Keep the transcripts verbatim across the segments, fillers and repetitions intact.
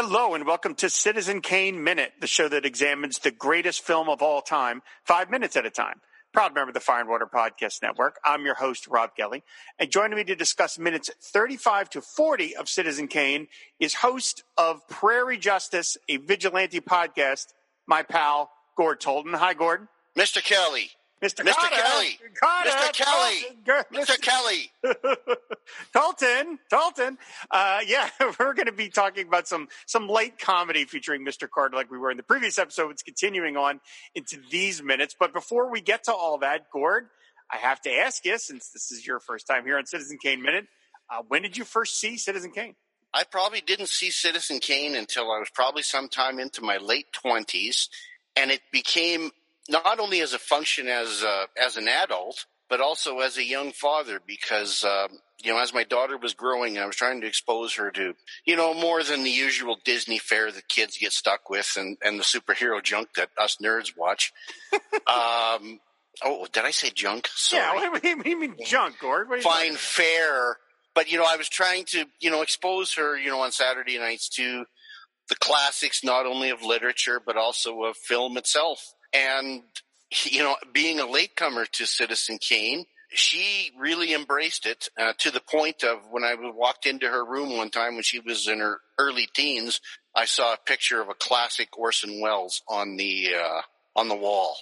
Hello and welcome to Citizen Kane Minute, the show that examines the greatest film of all time, five minutes at a time. Proud member of the Fire and Water Podcast Network. I'm your host, Rob Kelly. And joining me to discuss minutes thirty-five to forty of Citizen Kane is host of Prairie Justice, a vigilante podcast, my pal, Gord Tolton. Hi, Gord. Mister Kelly. Mister Mister Carter, Kelly. Carter, Mister Kelly. Tolton, Mister Kelly. Tolton, Tolton. Uh, yeah, we're going to be talking about some some light comedy featuring Mister Carter like we were in the previous episode. It's continuing on into these minutes. But before we get to all that, Gord, I have to ask you, since this is your first time here on Citizen Kane Minute, uh, when did you first see Citizen Kane? I probably didn't see Citizen Kane until I was probably sometime into my late twenties, and it became not only as a function as uh, as an adult, but also as a young father, because, uh, you know, as my daughter was growing, I was trying to expose her to, you know, more than the usual Disney fare that kids get stuck with and, and the superhero junk that us nerds watch. um, oh, did I say junk? Sorry. Yeah, what do you mean junk, Gord? What Fine fare. But, you know, I was trying to, you know, expose her, you know, on Saturday nights to the classics, not only of literature, but also of film itself. And, you know, being a latecomer to Citizen Kane, she really embraced it uh, to the point of when I walked into her room one time when she was in her early teens, I saw a picture of a classic Orson Welles on the uh, on the wall.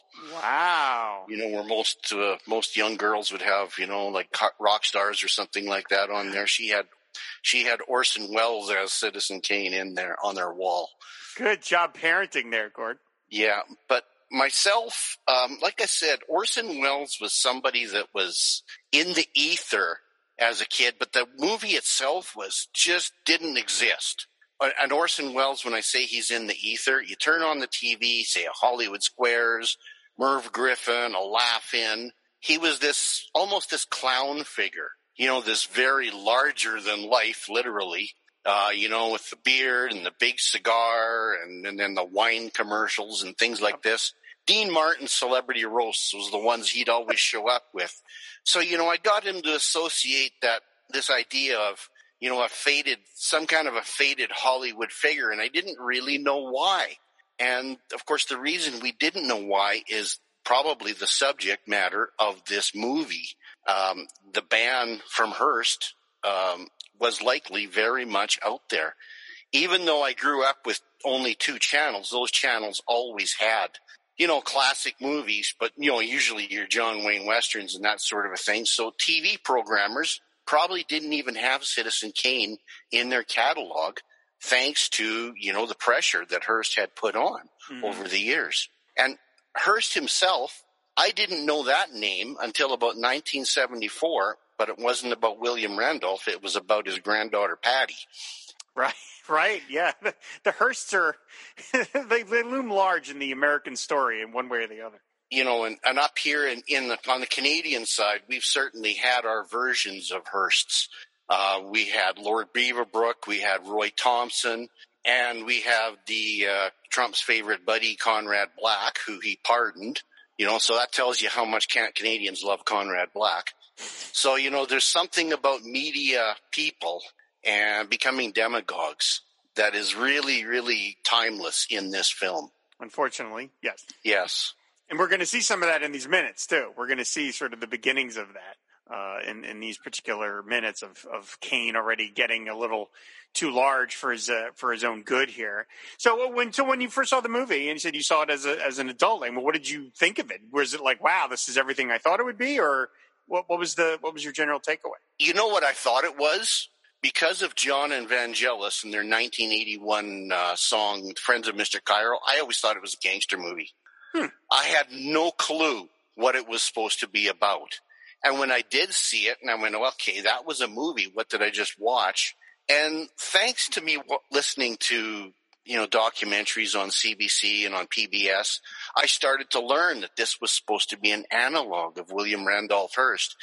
Wow. You know, where most uh, most young girls would have, you know, like rock stars or something like that on there. She had she had Orson Welles as Citizen Kane in there on their wall. Good job parenting there, Gord. Yeah, but myself, um, like I said, Orson Welles was somebody that was in the ether as a kid, but the movie itself was just didn't exist. And Orson Welles, when I say he's in the ether, you turn on the T V, say a Hollywood Squares, Merv Griffin, a Laugh-In. He was this, almost this clown figure, you know, this very larger than life, literally. Uh, you know, with the beard and the big cigar and, and then the wine commercials and things like this. Dean Martin's celebrity roasts was the ones he'd always show up with. So, you know, I got him to associate that, this idea of, you know, a faded, some kind of a faded Hollywood figure, and I didn't really know why. And, of course, the reason we didn't know why is probably the subject matter of this movie. Um, the ban from Hearst, um, was likely very much out there. Even though I grew up with only two channels, those channels always had, you know, classic movies, but, you know, usually your John Wayne Westerns and that sort of a thing. So T V programmers probably didn't even have Citizen Kane in their catalog, thanks to, you know, the pressure that Hearst had put on mm-hmm. over the years. And Hearst himself, I didn't know that name until about nineteen seventy-four, but it wasn't about William Randolph. It was about his granddaughter, Patty. Right, right, yeah. The, the Hearsts are, they, they loom large in the American story in one way or the other. You know, and, and up here in, in the, on the Canadian side, we've certainly had our versions of Hearsts. Uh, we had Lord Beaverbrook, we had Roy Thompson, and we have the uh, Trump's favorite buddy, Conrad Black, who he pardoned. You know, so that tells you how much can- Canadians love Conrad Black. So, you know, there's something about media people and becoming demagogues that is really, really timeless in this film. Unfortunately, yes. Yes. And we're going to see some of that in these minutes, too. We're going to see sort of the beginnings of that uh, in, in these particular minutes of, of Kane already getting a little too large for his uh, for his own good here. So when so when you first saw the movie and you said you saw it as a, as an adult, I mean, what did you think of it? Was it like, wow, this is everything I thought it would be, or what, what was the what was your general takeaway? You know what I thought it was? Because of John and Vangelis and their nineteen eighty-one uh, song, Friends of Mister Cairo, I always thought it was a gangster movie. Hmm. I had no clue what it was supposed to be about. And when I did see it, and I went, okay, that was a movie. What did I just watch? And thanks to me w- listening to, you know, documentaries on C B C and on P B S, I started to learn that this was supposed to be an analog of William Randolph Hearst.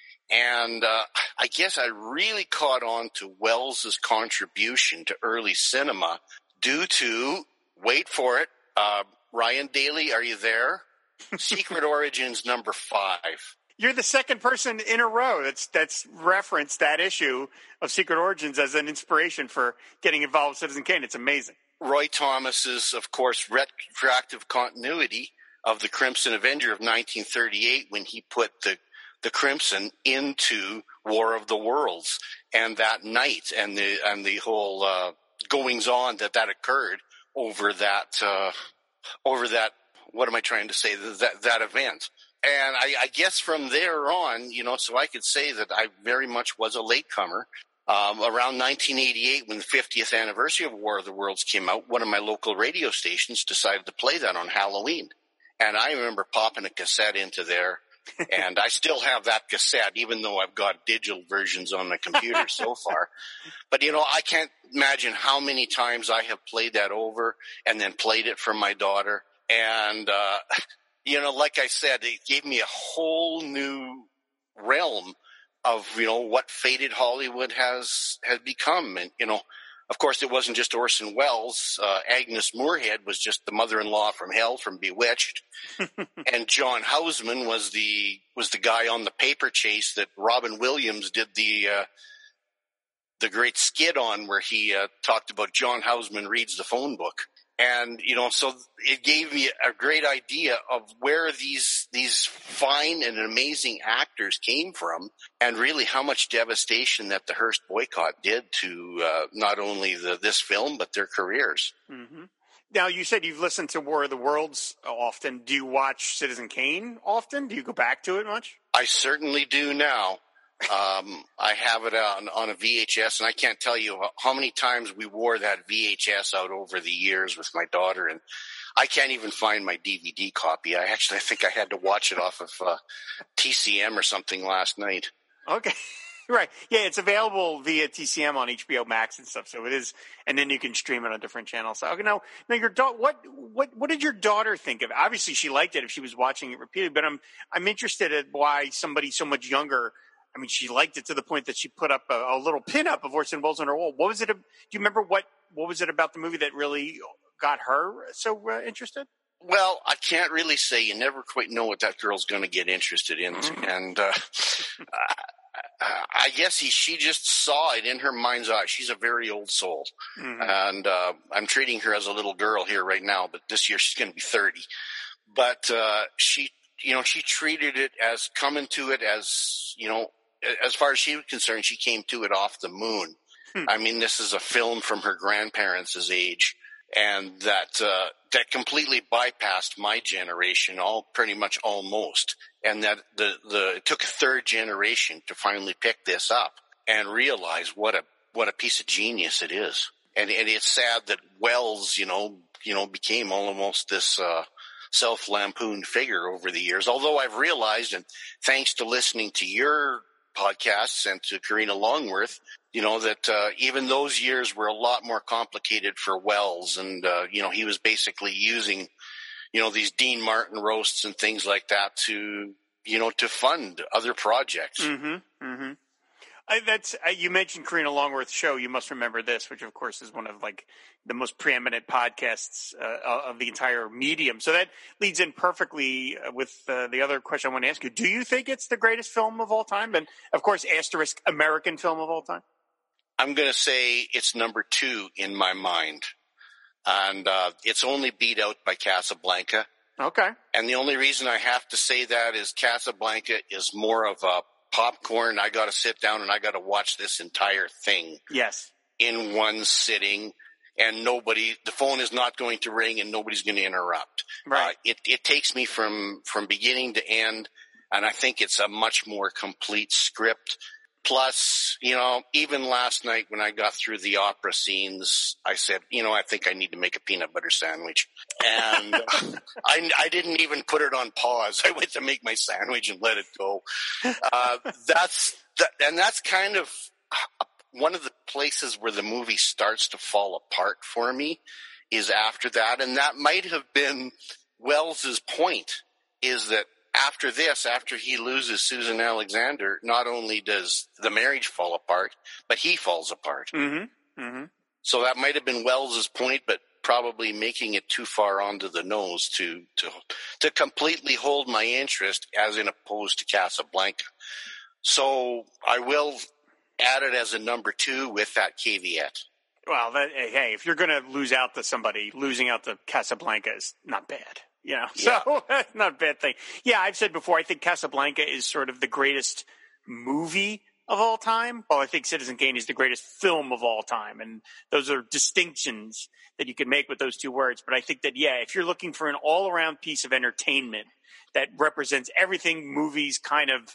And uh, I guess I really caught on to Wells's contribution to early cinema due to, wait for it, uh, Ryan Daly, are you there? Secret Origins number five. You're the second person in a row that's that's referenced that issue of Secret Origins as an inspiration for getting involved with Citizen Kane. It's amazing. Roy Thomas's, of course, retroactive continuity of the Crimson Avenger of nineteen thirty-eight when he put the the Crimson into War of the Worlds, and that night and the and the whole uh, goings on that that occurred over that uh, over that. What am I trying to say? That that event. And I, I guess from there on, you know, so I could say that I very much was a latecomer. Um, around nineteen eighty-eight, when the fiftieth anniversary of War of the Worlds came out, one of my local radio stations decided to play that on Halloween. And I remember popping a cassette into there, and I still have that cassette, even though I've got digital versions on my computer so far. But, you know, I can't imagine how many times I have played that over and then played it for my daughter. And, uh, you know, like I said, it gave me a whole new realm of, you know, what faded Hollywood has, has become. And, you know, of course, it wasn't just Orson Welles. Uh, Agnes Moorehead was just the mother-in-law from hell from Bewitched. And John Houseman was the, was the guy on the paper chase that Robin Williams did the, uh, the great skit on, where he, uh, talked about John Houseman reads the phone book. And, you know, so it gave me a great idea of where these these fine and amazing actors came from, and really how much devastation that the Hearst boycott did to uh, not only the, this film, but their careers. Mm-hmm. Now, you said you've listened to War of the Worlds often. Do you watch Citizen Kane often? Do you go back to it much? I certainly do now. Um, I have it on, on a V H S, and I can't tell you how many times we wore that V H S out over the years with my daughter, and I can't even find my D V D copy. I actually I think I had to watch it off of uh, T C M or something last night. Okay. Right. Yeah, it's available via T C M on H B O Max and stuff. So it is, and then you can stream it on different channels. So, okay, now, now your da- what what what did your daughter think of it? Obviously, she liked it if she was watching it repeatedly. But I'm I'm interested in why somebody so much younger. I mean, she liked it to the point that she put up a, a little pinup of Orson Welles on her wall. What was it? Do you remember what what was it about the movie that really got her so uh, interested? Well, I can't really say. You never quite know what that girl's going to get interested in, mm-hmm. and uh, I guess he, she just saw it in her mind's eye. She's a very old soul, mm-hmm. and uh, I'm treating her as a little girl here right now. But this year she's going to be thirty. But uh, she, you know, she treated it as coming to it as, you know, as far as she was concerned, she came to it off the moon. Hmm. I mean, this is a film from her grandparents' age, and that uh, that completely bypassed my generation, all pretty much almost. And that the the it took a third generation to finally pick this up and realize what a what a piece of genius it is. And and it's sad that Wells, you know, you know, became almost this uh, self-lampooned figure over the years. Although I've realized, and thanks to listening to your podcasts and to Karina Longworth, you know, that uh, even those years were a lot more complicated for Wells. And, uh, you know, he was basically using, you know, these Dean Martin roasts and things like that to, you know, to fund other projects. Mm-hmm, mm-hmm. I, that's uh, you mentioned Karina Longworth's show. You must remember this, which of course is one of like the most preeminent podcasts uh, of the entire medium. So that leads in perfectly with uh, the other question I want to ask you. Do you think it's the greatest film of all time? And of course, asterisk American film of all time. I'm going to say it's number two in my mind, and uh, it's only beat out by Casablanca. Okay. And the only reason I have to say that is Casablanca is more of a popcorn. I got to sit down and I got to watch this entire thing. Yes. In one sitting, and nobody, the phone is not going to ring and nobody's going to interrupt. Right. Uh, it, it takes me from, from beginning to end, and I think it's a much more complete script. Plus, you know, even last night when I got through the opera scenes, I said, you know, I think I need to make a peanut butter sandwich. And I, I didn't even put it on pause. I went to make my sandwich and let it go. Uh, that's, that, and that's kind of one of the places where the movie starts to fall apart for me is after that. And that might have been Wells's point, is that after this, after he loses Susan Alexander, not only does the marriage fall apart, but he falls apart. Mm-hmm. Mm-hmm. So that might have been Wells's point, but probably making it too far onto the nose to to to completely hold my interest, as in opposed to Casablanca. So I will add it as a number two with that caveat. Well, that, hey, if you're going to lose out to somebody, losing out to Casablanca is not bad. You know, Yeah. so that's not a bad thing. Yeah, I've said before, I think Casablanca is sort of the greatest movie of all time. Well, I think Citizen Kane is the greatest film of all time. And those are distinctions that you can make with those two words. But I think that, yeah, if you're looking for an all-around piece of entertainment that represents everything movies kind of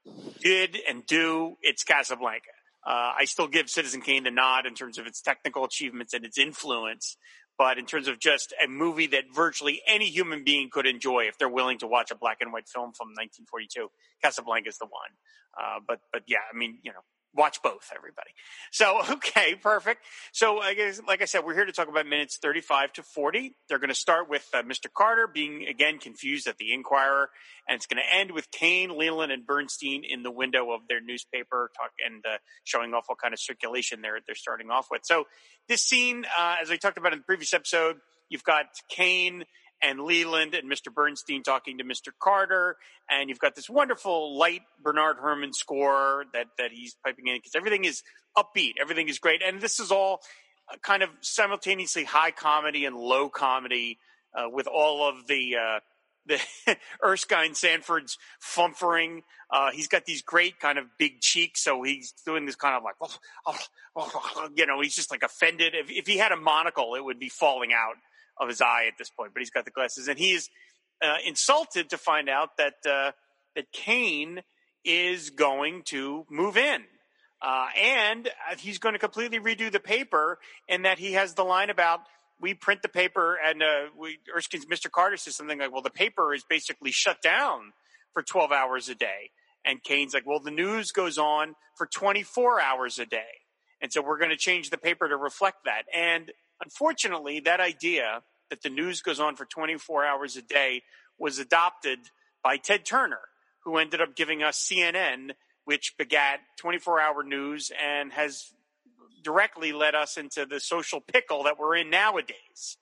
did and do, it's Casablanca. Uh, I still give Citizen Kane the nod in terms of its technical achievements and its influence. But in terms of just a movie that virtually any human being could enjoy if they're willing to watch a black and white film from nineteen forty-two, Casablanca is the one. Uh, but, but yeah, I mean, you know, watch both, everybody. So, okay, perfect. So, I guess, like I said, we're here to talk about minutes thirty-five to forty. They're going to start with uh, Mister Carter being, again, confused at the Inquirer, and it's going to end with Kane, Leland, and Bernstein in the window of their newspaper talk and uh, showing off what kind of circulation they're they're starting off with. So, this scene, uh, as we talked about in the previous episode, you've got Kane and Leland and Mister Bernstein talking to Mister Carter, and you've got this wonderful light Bernard Herrmann score that, that he's piping in, because everything is upbeat, everything is great, and this is all kind of simultaneously high comedy and low comedy, uh, with all of the uh, the Erskine Sanford's fumfering. Uh, he's got these great kind of big cheeks, so he's doing this kind of like, oh, oh, oh, you know, he's just like offended. If, if he had a monocle, it would be falling out of his eye at this point, but he's got the glasses, and he's uh, insulted to find out that uh, that Kane is going to move in, uh, and he's going to completely redo the paper, and that he has the line about, we print the paper, and uh, we Erskine's Mister Carter says something like, well, the paper is basically shut down for twelve hours a day, and Kane's like, well, the news goes on for twenty-four hours a day, and so we're going to change the paper to reflect that. And unfortunately, that idea that the news goes on for twenty-four hours a day was adopted by Ted Turner, who ended up giving us C N N, which begat twenty-four hour news and has directly led us into the social pickle that we're in nowadays.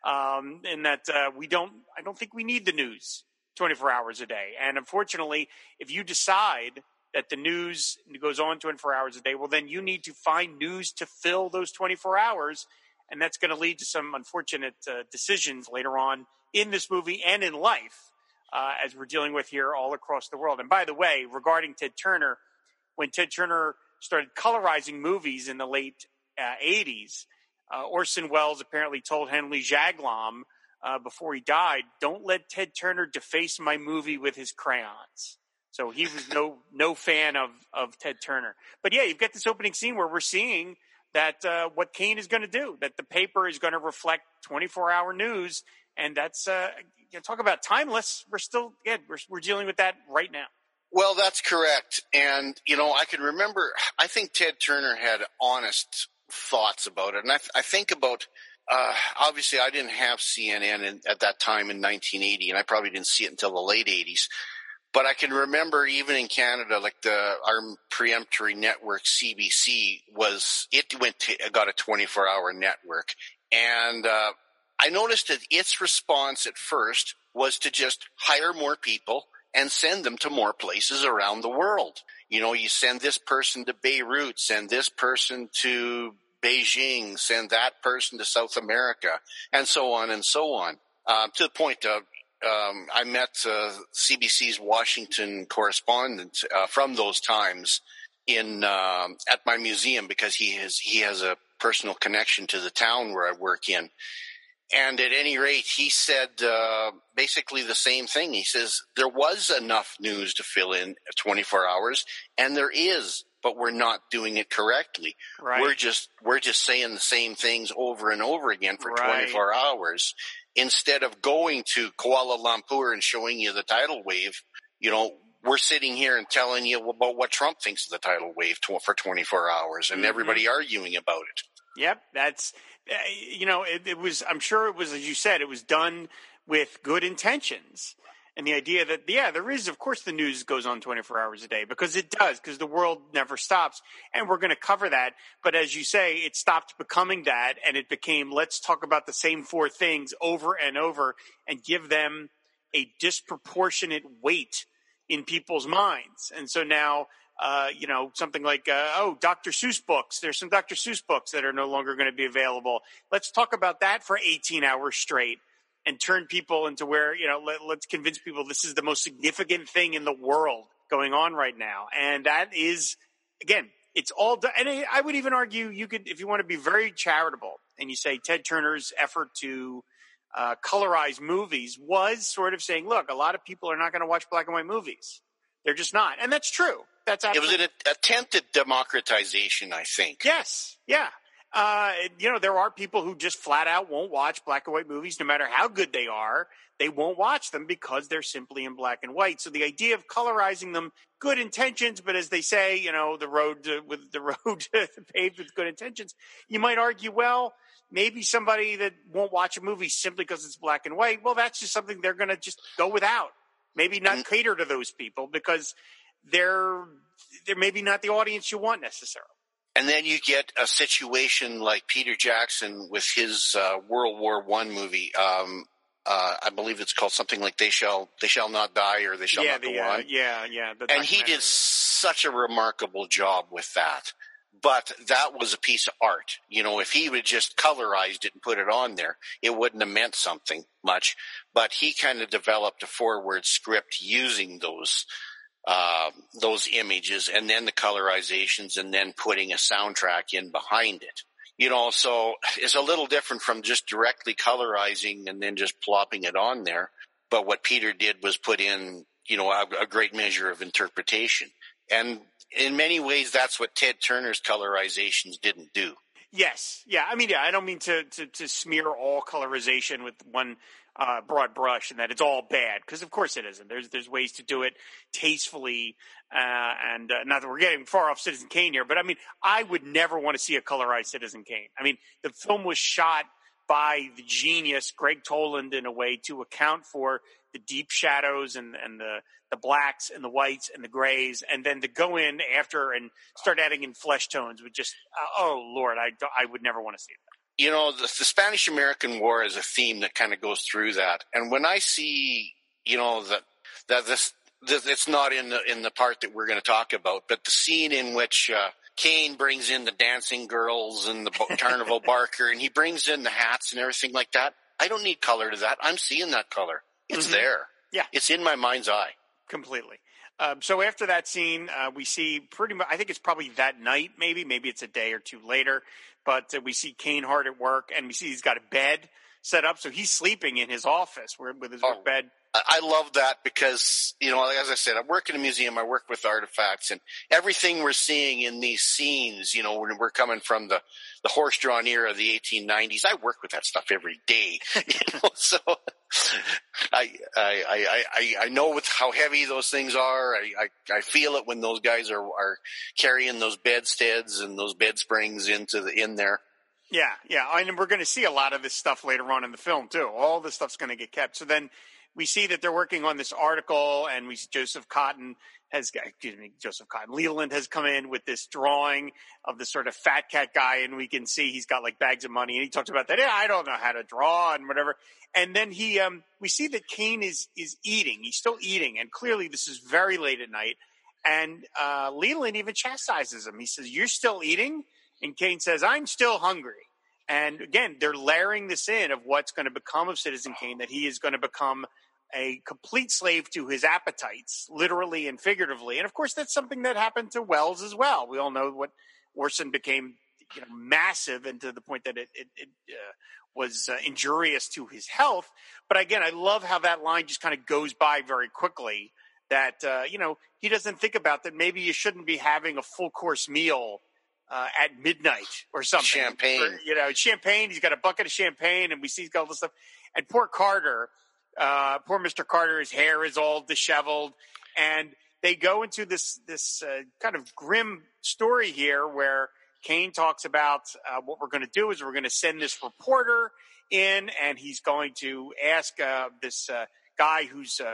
Um, and that uh, we don't, I don't think we need the news twenty-four hours a day. And unfortunately, if you decide that the news goes on twenty-four hours a day, well, then you need to find news to fill those twenty-four hours. And that's going to lead to some unfortunate uh, decisions later on in this movie and in life, uh, as we're dealing with here all across the world. And by the way, regarding Ted Turner, when Ted Turner started colorizing movies in the late uh, eighties, uh, Orson Welles apparently told Henry Jaglom uh, before he died, don't let Ted Turner deface my movie with his crayons. So he was no no fan of, of Ted Turner. But yeah, you've got this opening scene where we're seeing that uh, what Kane is going to do, that the paper is going to reflect twenty-four hour news. And that's, uh, you know, talk about timeless. We're still, yeah, we're, we're dealing with that right now. Well, that's correct. And, you know, I can remember, I think Ted Turner had honest thoughts about it. And I, I think about, uh, obviously I didn't have C N N in, at that time in nineteen eighty, and I probably didn't see it until the late eighties. But I can remember even in Canada, like the our preemptory network C B C was it went to, got a twenty-four hour network, and uh, I noticed that its response at first was to just hire more people and send them to more places around the world. You know, you send this person to Beirut, send this person to Beijing, send that person to South America, and so on and so on, uh, to the point of. Um, I met uh, C B C's Washington correspondent uh, from those times in uh, at my museum because he has he has a personal connection to the town where I work in. And at any rate, he said uh, basically the same thing. He says there was enough news to fill in twenty-four hours, and there is, but we're not doing it correctly. Right. We're just we're just saying the same things over and over again for right. twenty-four hours. Instead of going to Kuala Lumpur and showing you the tidal wave, you know, we're sitting here and telling you about what Trump thinks of the tidal wave to, for twenty-four hours, and mm-hmm. everybody arguing about it. Yep, that's, uh, you know, it, it was, I'm sure it was, as you said, it was done with good intentions. And the idea that, yeah, there is, of course, the news goes on twenty-four hours a day, because it does, because the world never stops. And we're going to cover that. But as you say, it stopped becoming that, and it became, let's talk about the same four things over and over and give them a disproportionate weight in people's minds. And so now, uh, you know, something like, uh, oh, Doctor Seuss books. There's some Doctor Seuss books that are no longer going to be available. Let's talk about that for eighteen hours straight. And turn people into where, you know, let, let's convince people this is the most significant thing in the world going on right now. And that is, again, it's all done. And I would even argue you could, if you want to be very charitable, and you say Ted Turner's effort to uh, colorize movies was sort of saying, look, a lot of people are not going to watch black and white movies. They're just not. And that's true. That's absolutely. It was an attempted democratization, I think. Yes. Yeah. Uh, you know, there are people who just flat out won't watch black and white movies, no matter how good they are. They won't watch them because they're simply in black and white. So the idea of colorizing them, good intentions, but as they say, you know, the road to, with the road paved with good intentions, you might argue, well, maybe somebody that won't watch a movie simply because it's black and white, well, that's just something they're going to just go without. Maybe not cater to those people because they're they're maybe not the audience you want necessarily. And then you get a situation like Peter Jackson with his uh, World War One movie. Um, uh, I believe it's called something like "They Shall They Shall Not Die" or "They Shall yeah, Not the, Go uh, On." Yeah, yeah. And he did such a remarkable job with that. But that was a piece of art. You know, if he would just colorized it and put it on there, it wouldn't have meant something much. But he kind of developed a forward script using those. Uh, those images and then the colorizations and then putting a soundtrack in behind it. You know, so it's a little different from just directly colorizing and then just plopping it on there. But what Peter did was put in, you know, a, a great measure of interpretation. And in many ways, that's what Ted Turner's colorizations didn't do. Yes. Yeah. I mean, yeah, I don't mean to, to, to smear all colorization with one uh, broad brush and that it's all bad, because of course it isn't. There's there's ways to do it tastefully, uh, and uh, not that we're getting far off Citizen Kane here, but I mean, I would never want to see a colorized Citizen Kane. I mean, the film was shot by the genius Greg Toland in a way to account for the deep shadows and, and the, the blacks and the whites and the grays, and then to go in after and start adding in flesh tones would just, uh, oh Lord, I, I would never want to see that. You know, the, the Spanish-American War is a theme that kind of goes through that. And when I see, you know, that, that this, this, it's not in the, in the part that we're going to talk about, but the scene in which, uh, Kane brings in the dancing girls and the carnival barker, and he brings in the hats and everything like that. I don't need color to that. I'm seeing that color. It's mm-hmm. there. Yeah. It's in my mind's eye. Completely. Um, so after that scene, uh, we see pretty much, I think it's probably that night, maybe, maybe it's a day or two later, but uh, we see Kane hard at work, and we see he's got a bed set up. So he's sleeping in his office where, with his oh, work bed. I love that because, you know, as I said, I work in a museum, I work with artifacts, and everything we're seeing in these scenes, you know, when we're coming from the, the horse-drawn era of the eighteen nineties, I work with that stuff every day, you know, so I, I, I, I, I know with how heavy those things are. I, I, I feel it when those guys are, are carrying those bedsteads and those bed springs into the, in there. Yeah. Yeah. And we're going to see a lot of this stuff later on in the film too. All this stuff's going to get kept. So then we see that they're working on this article, and we see Joseph Cotton has, excuse me, Joseph Cotton, Leland has come in with this drawing of this sort of fat cat guy, and we can see he's got like bags of money, and he talks about that. Yeah, I don't know how to draw and whatever. And then he, um, we see that Kane is, is eating. He's still eating, and clearly this is very late at night. And, uh, Leland even chastises him. He says, "You're still eating?" And Kane says, "I'm still hungry." And again, they're layering this in of what's going to become of Citizen Kane, that he is going to become a complete slave to his appetites, literally and figuratively. And of course, that's something that happened to Wells as well. We all know what Orson became, you know, massive, and to the point that it, it, it uh, was uh, injurious to his health. But again, I love how that line just kind of goes by very quickly, that, uh, you know, he doesn't think about that maybe you shouldn't be having a full course meal Uh, at midnight or something. Champagne. Or, you know, champagne. He's got a bucket of champagne, and we see he's got all this stuff. And poor Carter, uh, poor Mister Carter, his hair is all disheveled. And they go into this, this uh, kind of grim story here where Kane talks about uh, what we're going to do is we're going to send this reporter in, and he's going to ask uh, this uh, guy who's uh,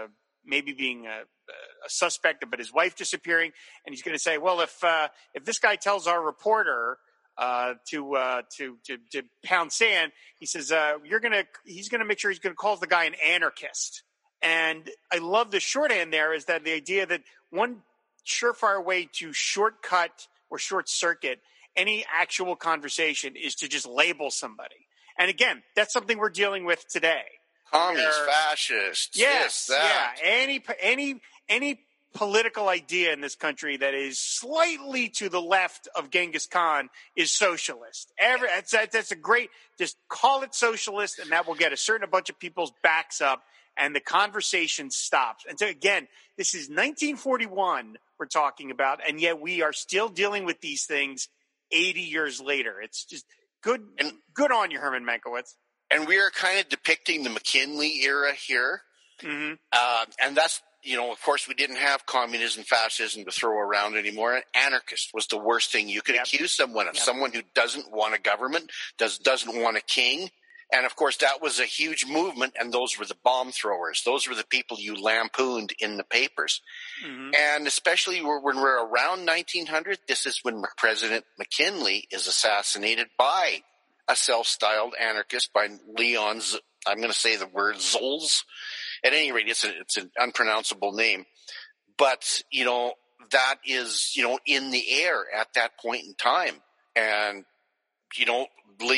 maybe being a, a suspect, but his wife disappearing. And he's going to say, well, if uh, if this guy tells our reporter uh, to, uh, to to to pound sand, he says uh, you're going to he's going to make sure he's going to call the guy an anarchist. And I love the shorthand there is that the idea that one surefire way to shortcut or short circuit any actual conversation is to just label somebody. And again, that's something we're dealing with today. Commies, where, fascists, yes, this, that. yeah, any any any political idea in this country that is slightly to the left of Genghis Khan is socialist. Every that's that's a great. Just call it socialist, and that will get a certain bunch of people's backs up, and the conversation stops. And so again, this is nineteen forty-one we're talking about, and yet we are still dealing with these things eighty years later. It's just good. And, good on you, Herman Mankiewicz. And we are kind of depicting the McKinley era here. Mm-hmm. Uh, and that's, you know, of course, we didn't have communism, fascism to throw around anymore. Anarchist was the worst thing you could yep. accuse someone of. Yep. Someone who doesn't want a government, does, doesn't want a king. And, of course, that was a huge movement, and those were the bomb throwers. Those were the people you lampooned in the papers. Mm-hmm. And especially when we're around nineteen hundred, this is when President McKinley is assassinated by a self-styled anarchist, by Leon, Z- I'm going to say the word Zolz. At any rate, it's, a, it's an unpronounceable name. But, you know, that is, you know, in the air at that point in time. And, you know, Le-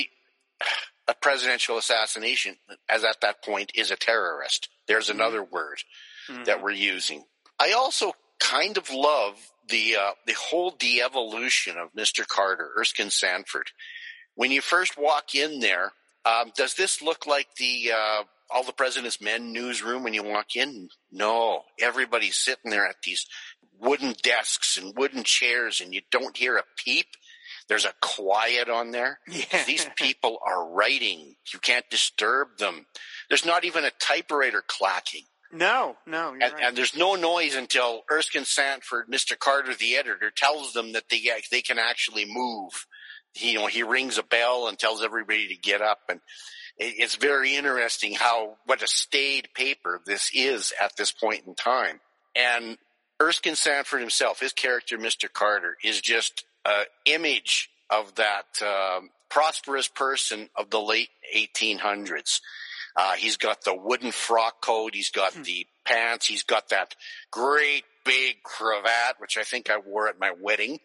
a presidential assassination, as at that point, is a terrorist. There's another mm-hmm. word mm-hmm. that we're using. I also kind of love the uh, the whole de-evolution of Mister Carter, Erskine Sanford. When you first walk in there, um, does this look like the uh, All the President's Men newsroom when you walk in? No. Everybody's sitting there at these wooden desks and wooden chairs, and you don't hear a peep. There's a quiet on there. Yeah. These people are writing. You can't disturb them. There's not even a typewriter clacking. No, no. You're and, right. and there's no noise until Erskine Sanford, Mister Carter, the editor, tells them that they they can actually move. He, you know, he rings a bell and tells everybody to get up. And it, it's very interesting how what a staid paper this is at this point in time. And Erskine Sanford himself, his character, Mister Carter, is just an image of that um, prosperous person of the late eighteen hundreds. Uh, he's got the wooden frock coat. He's got hmm. the pants. He's got that great big cravat, which I think I wore at my wedding.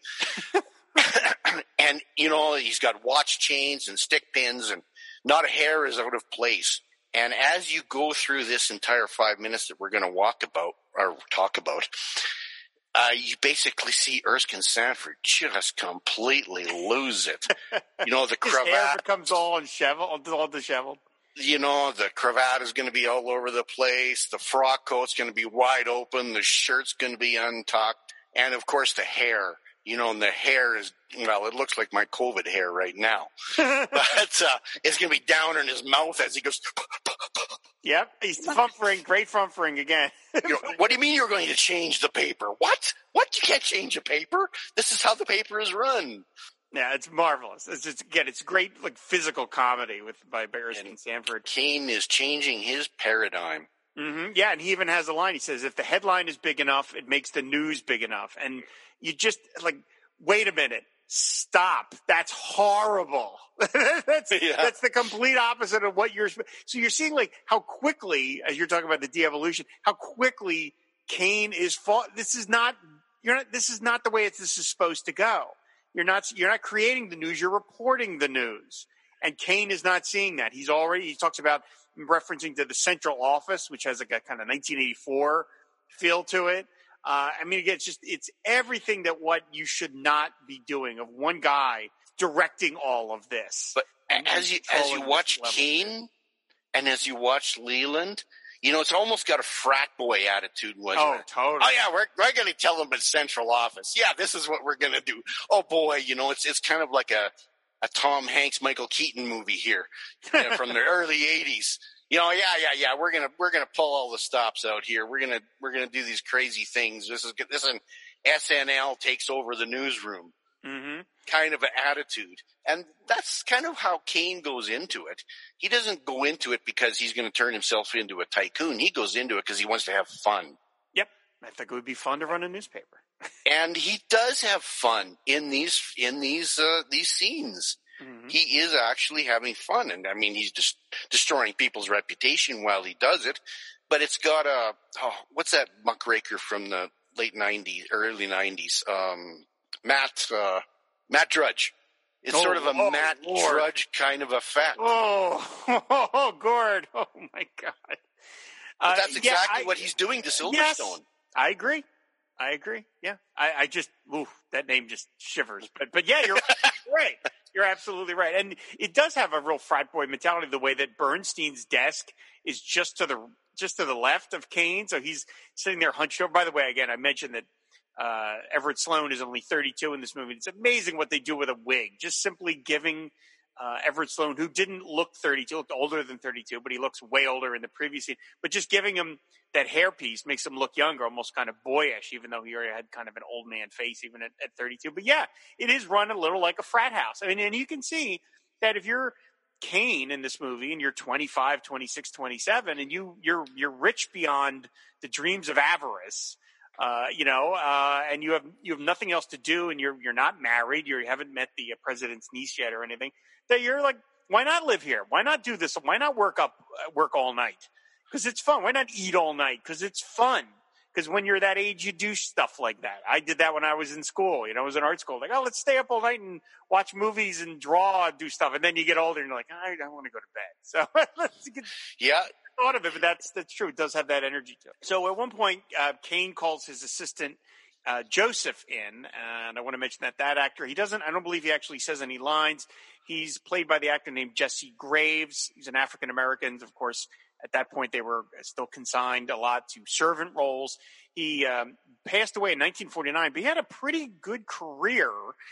And, you know, he's got watch chains and stick pins, and not a hair is out of place. And as you go through this entire five minutes that we're going to walk about or talk about, uh, you basically see Erskine Sanford just completely lose it. You know, the His cravat hair becomes all disheveled, all disheveled. You know, the cravat is going to be all over the place. The frock coat's going to be wide open. The shirt's going to be untucked. And, of course, the hair. You know, and the hair is, well, it looks like my COVID hair right now. But uh, it's going to be down in his mouth as he goes. Yep, he's fumfering, great fumfering again. You know, what do you mean you're going to change the paper? What? What? You can't change a paper? This is how the paper is run. Yeah, it's marvelous. It's just, again, it's great, like physical comedy with by Erskine Sanford. Kane is changing his paradigm. Mm-hmm. Yeah, and he even has a line. He says, "If the headline is big enough, it makes the news big enough." And you just like, wait a minute, stop. That's horrible. that's yeah. that's the complete opposite of what you're. So you're seeing like how quickly, as you're talking about the de-evolution, how quickly Kane is fought. This is not. You're not. This is not the way it's, this is supposed to go. You're not. You're not creating the news. You're reporting the news. And Kane is not seeing that. He's already. He talks about referencing to the Central Office, which has like a kind of nineteen eighty-four feel to it. Uh, I mean, again, it's just, it's everything that what you should not be doing, of one guy directing all of this. But as you, as you watch Kane and as you watch Leland, you know, it's almost got a frat boy attitude, wasn't oh, it? totally. Oh, yeah, we're, we're going to tell them at Central Office. Yeah, this is what we're going to do. Oh, boy, you know, it's, it's kind of like a, a Tom Hanks, Michael Keaton movie here, you know, from the early eighties. You know, yeah, yeah, yeah. We're gonna we're gonna pull all the stops out here. We're gonna we're gonna do these crazy things. This is this and S N L takes over the newsroom. mm-hmm. kind of an attitude. And that's kind of how Kane goes into it. He doesn't go into it because he's going to turn himself into a tycoon. He goes into it because he wants to have fun. Yep. I think it would be fun to run a newspaper. And he does have fun in these in these uh, these scenes. Mm-hmm. He is actually having fun, and I mean, he's just destroying people's reputation while he does it. But it's got a oh, what's that muckraker from the late nineties, early nineties? Um, Matt uh, Matt Drudge. It's oh, sort of a oh, Matt Lord. Drudge kind of effect. Oh, oh, oh Gord! Oh my God! But uh, that's exactly yeah, I, what he's doing to Silverstone. Yes, I agree. I agree. Yeah, I, I just ooh, that name just shivers. But but yeah, you're right. You're absolutely right, and it does have a real frat boy mentality. The way that Bernstein's desk is just to the just to the left of Kane, so he's sitting there hunched over. By the way, again, I mentioned that uh, Everett Sloane is only thirty-two in this movie. It's amazing what they do with a wig. Just simply giving uh, Everett Sloane, who didn't look thirty-two, looked older than thirty-two, but he looks way older in the previous scene. But just giving him that hairpiece makes him look younger, almost kind of boyish, even though he already had kind of an old man face even at, at thirty-two. But yeah, it is run a little like a frat house. I mean, and you can see that if you're Kane in this movie and you're twenty-five, twenty-six, twenty-seven, and you, you're, you're rich beyond the dreams of avarice, uh, you know, uh, and you have, you have nothing else to do, and you're, you're not married, you're, you haven't met the uh, president's niece yet or anything, that you're like, why not live here? Why not do this? Why not work up, work all night? Because it's fun. Why not eat all night? Because it's fun. Because when you're that age, you do stuff like that. I did that when I was in school. You know, I was in art school. Like, oh, let's stay up all night and watch movies and draw and do stuff. And then you get older and you're like, I, I want to go to bed. So that's a good yeah. thought of it, but that's that's true. It does have that energy to it. So at one point, uh, Kane calls his assistant uh, Joseph in, and I want to mention that that actor, he doesn't, I don't believe he actually says any lines. He's played by the actor named Jesse Graves. He's an African American, of course. At that point, they were still consigned a lot to servant roles. He um, passed away in nineteen forty-nine, but he had a pretty good career.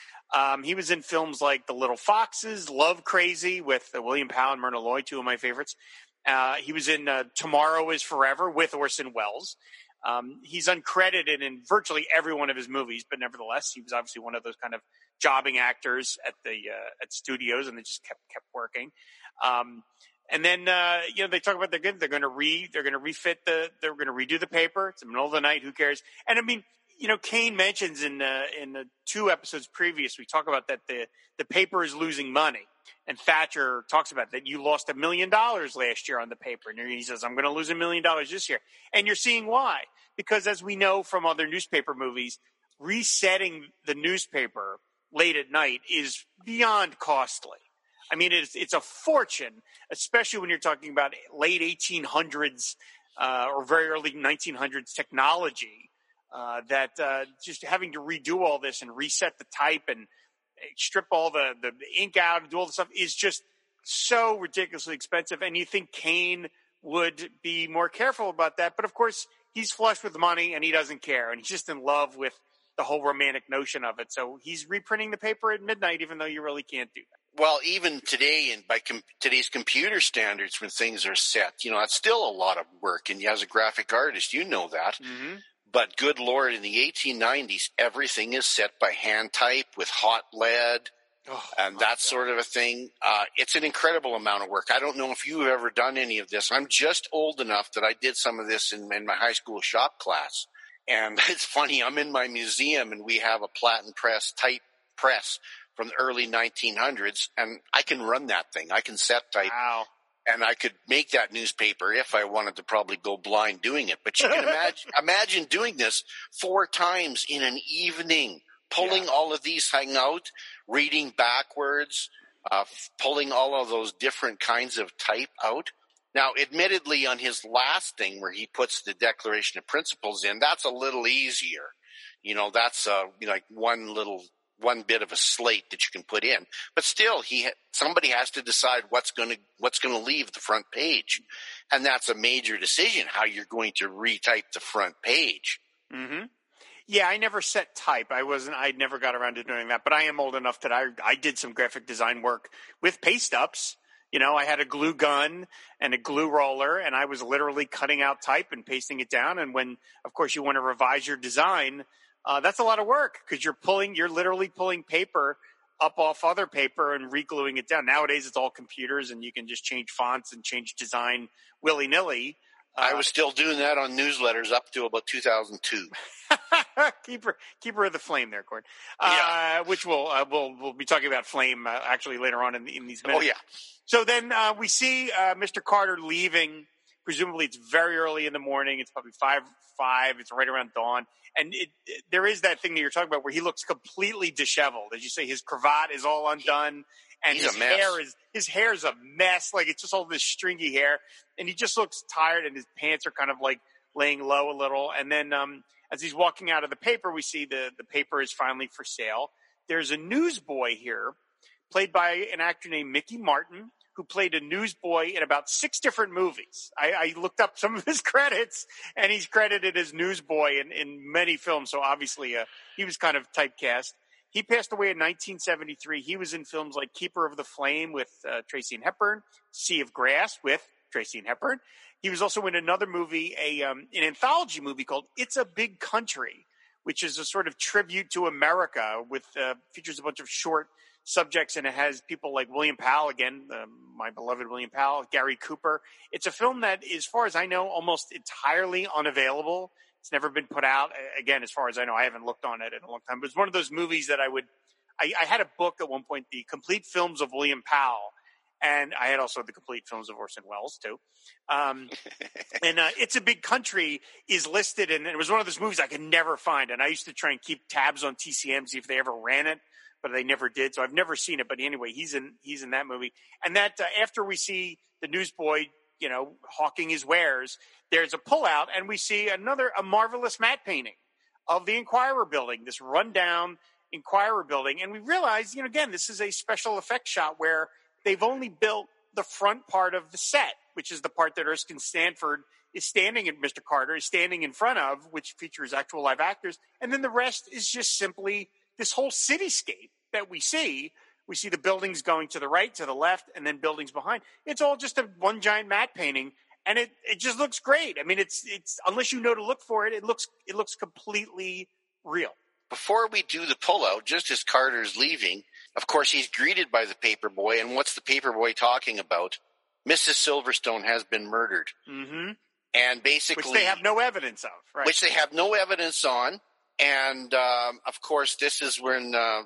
Um, he was in films like The Little Foxes, Love Crazy with uh, William Powell and Myrna Loy, two of my favorites. Uh, he was in uh, Tomorrow is Forever with Orson Welles. Um, he's uncredited in virtually every one of his movies, but nevertheless, he was obviously one of those kind of jobbing actors at the uh, at studios, and they just kept kept working. Um, And then, uh, you know, they talk about they're good. They're going to re, they're going to refit the, they're going to redo the paper. It's the middle of the night. Who cares? And I mean, you know, Kane mentions in, uh, in the two episodes previous, we talk about that the, the paper is losing money. And Thatcher talks about that. You lost a million dollars last year on the paper. And he says, I'm going to lose a million dollars this year. And you're seeing why, because as we know from other newspaper movies, resetting the newspaper late at night is beyond costly. I mean, it's it's a fortune, especially when you're talking about late eighteen hundreds uh, or very early nineteen hundreds technology, uh, that uh, just having to redo all this and reset the type and strip all the, the ink out and do all the stuff is just so ridiculously expensive. And you think Kane would be more careful about that. But, of course, he's flush with money and he doesn't care. And he's just in love with the whole romantic notion of it. So he's reprinting the paper at midnight, even though you really can't do that. Well, even today, and by com- today's computer standards, when things are set, you know, it's still a lot of work. And as a graphic artist, you know that. Mm-hmm. But good Lord, in the eighteen nineties, everything is set by hand type with hot lead oh, and that God. sort of a thing. Uh, it's an incredible amount of work. I don't know if you've ever done any of this. I'm just old enough that I did some of this in, in my high school shop class. And it's funny, I'm in my museum and we have a platen press type press from the early nineteen hundreds, and I can run that thing. I can set type, wow. and I could make that newspaper if I wanted to probably go blind doing it. But you can imagine, imagine doing this four times in an evening, pulling yeah. all of these things out, reading backwards, uh, pulling all of those different kinds of type out. Now, admittedly, on his last thing where he puts the Declaration of Principles in, that's a little easier. You know, that's uh, you know, like one little one bit of a slate that you can put in, but still, he ha- somebody has to decide what's going to what's going to leave the front page, and that's a major decision how you're going to retype the front page. Mm-hmm. Yeah, I never set type. I wasn't. I never got around to doing that, but I am old enough that I I did some graphic design work with paste ups. You know, I had a glue gun and a glue roller, and I was literally cutting out type and pasting it down. And when, of course, you want to revise your design uh, that's a lot of work because you're pulling, you're literally pulling paper up off other paper and re-gluing it down. Nowadays, it's all computers, and you can just change fonts and change design willy-nilly. Uh, I was still doing that on newsletters up to about two thousand two. keeper, keeper of the flame, there, Cord. Uh, Yeah. Which we'll uh, we'll we'll be talking about flame uh, actually later on in, in these minutes. Oh yeah. So then uh, we see uh, Mister Carter leaving. Presumably, it's very early in the morning. It's probably five five. It's right around dawn, and it, it, there is that thing that you're talking about where he looks completely disheveled. As you say, his cravat is all undone. And He's his a mess. hair is his hair is a mess. Like it's just all this stringy hair, and he just looks tired. And his pants are kind of like laying low a little. And then um, as he's walking out of the paper, we see the the paper is finally for sale. There's a newsboy here, played by an actor named Mickey Martin, who played a newsboy in about six different movies. I, I looked up some of his credits, and he's credited as newsboy in, in many films. So obviously, uh, he was kind of typecast. He passed away in nineteen seventy-three. He was in films like Keeper of the Flame with uh, Tracy and Hepburn, Sea of Grass with Tracy and Hepburn. He was also in another movie, a um, an anthology movie called It's a Big Country, which is a sort of tribute to America with uh, features a bunch of short subjects, and it has people like William Powell, again, uh, my beloved William Powell, Gary Cooper. It's a film that, as far as I know, almost entirely unavailable. It's never been put out. Again, as far as I know, I haven't looked on it in a long time. But it's one of those movies that I would I, – I had a book at one point, The Complete Films of William Powell, and I had also The Complete Films of Orson Welles, too. Um, and uh, It's a Big Country is listed, and it was one of those movies I could never find. And I used to try and keep tabs on T C M, see if they ever ran it, but they never did. So I've never seen it. But anyway, he's in he's in that movie. And that uh, after we see the newsboy, you know, hawking his wares, there's a pullout, and we see another a marvelous matte painting of the Inquirer building, this rundown Inquirer building. And we realize, you know, again, this is a special effects shot where they've only built the front part of the set, which is the part that Erskine Stanford is standing in, Mister Carter is standing in front of, which features actual live actors. And then the rest is just simply this whole cityscape that we see. We see the buildings going to the right, to the left, and then buildings behind. It's all just a one giant matte painting, and it, it just looks great. I mean, it's it's unless you know to look for it, it looks it looks completely real. Before we do the pullout, just as Carter's leaving, of course, he's greeted by the paperboy, and what's the paperboy talking about? Missus Silverstone has been murdered. Mm-hmm. And basically... Which they have no evidence of, right? Which they have no evidence on, and, um, of course, this is when... Uh,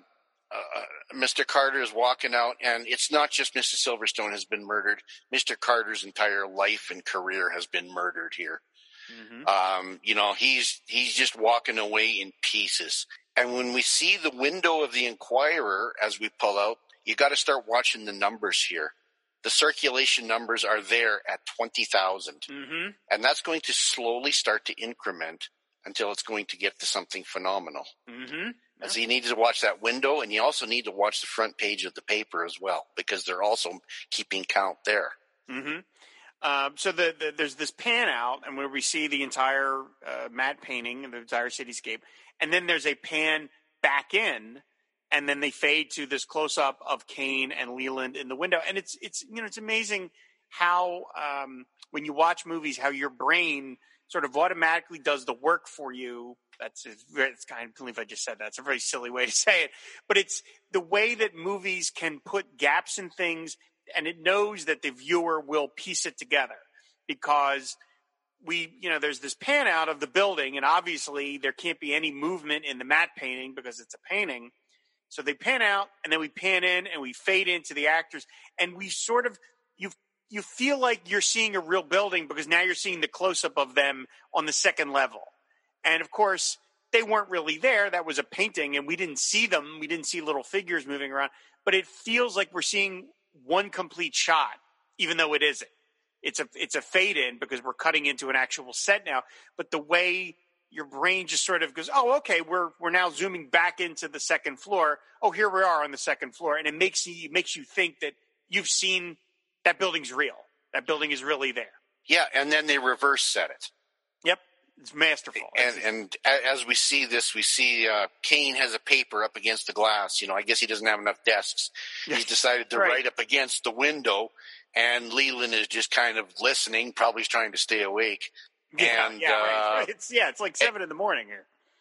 Uh, Mister Carter is walking out, and it's not just Missus Silverstone has been murdered. Mister Carter's entire life and career has been murdered here. Mm-hmm. Um, you know, he's he's just walking away in pieces. And when we see the window of the Inquirer as we pull out, you got to start watching the numbers here. The circulation numbers are there at twenty thousand. Mm-hmm. And that's going to slowly start to increment until it's going to get to something phenomenal. Mm-hmm. Yeah. So you need to watch that window, and you also need to watch the front page of the paper as well, because they're also keeping count there. Mm-hmm. Um, so the, the, there's this pan out, and where we see the entire uh, matte painting, the entire cityscape, and then there's a pan back in, and then they fade to this close-up of Kane and Leland in the window. And it's it's you know it's amazing how um, when you watch movies, how your brain sort of automatically does the work for you. That's it's kind of, I believe I just said that. It's a very silly way to say it, but it's the way that movies can put gaps in things, and it knows that the viewer will piece it together because we, you know, there's this pan out of the building, and obviously there can't be any movement in the matte painting because it's a painting. So they pan out, and then we pan in, and we fade into the actors, and we sort of you you feel like you're seeing a real building because now you're seeing the close up of them on the second level. And, of course, they weren't really there. That was a painting, and we didn't see them. We didn't see little figures moving around. But it feels like we're seeing one complete shot, even though it isn't. It's a it's a fade-in because we're cutting into an actual set now. But the way your brain just sort of goes, oh, okay, we're we're now zooming back into the second floor. Oh, here we are on the second floor. And it makes you, it makes you think that you've seen that building's real. That building is really there. Yeah, and then they reverse set it. Yep. It's masterful. And and as we see this, we see uh, Kane has a paper up against the glass. You know, I guess he doesn't have enough desks. He's decided to right. write up against the window, and Leland is just kind of listening, probably trying to stay awake. Yeah, and, yeah, right. uh, It's, yeah, it's like seven in the morning here.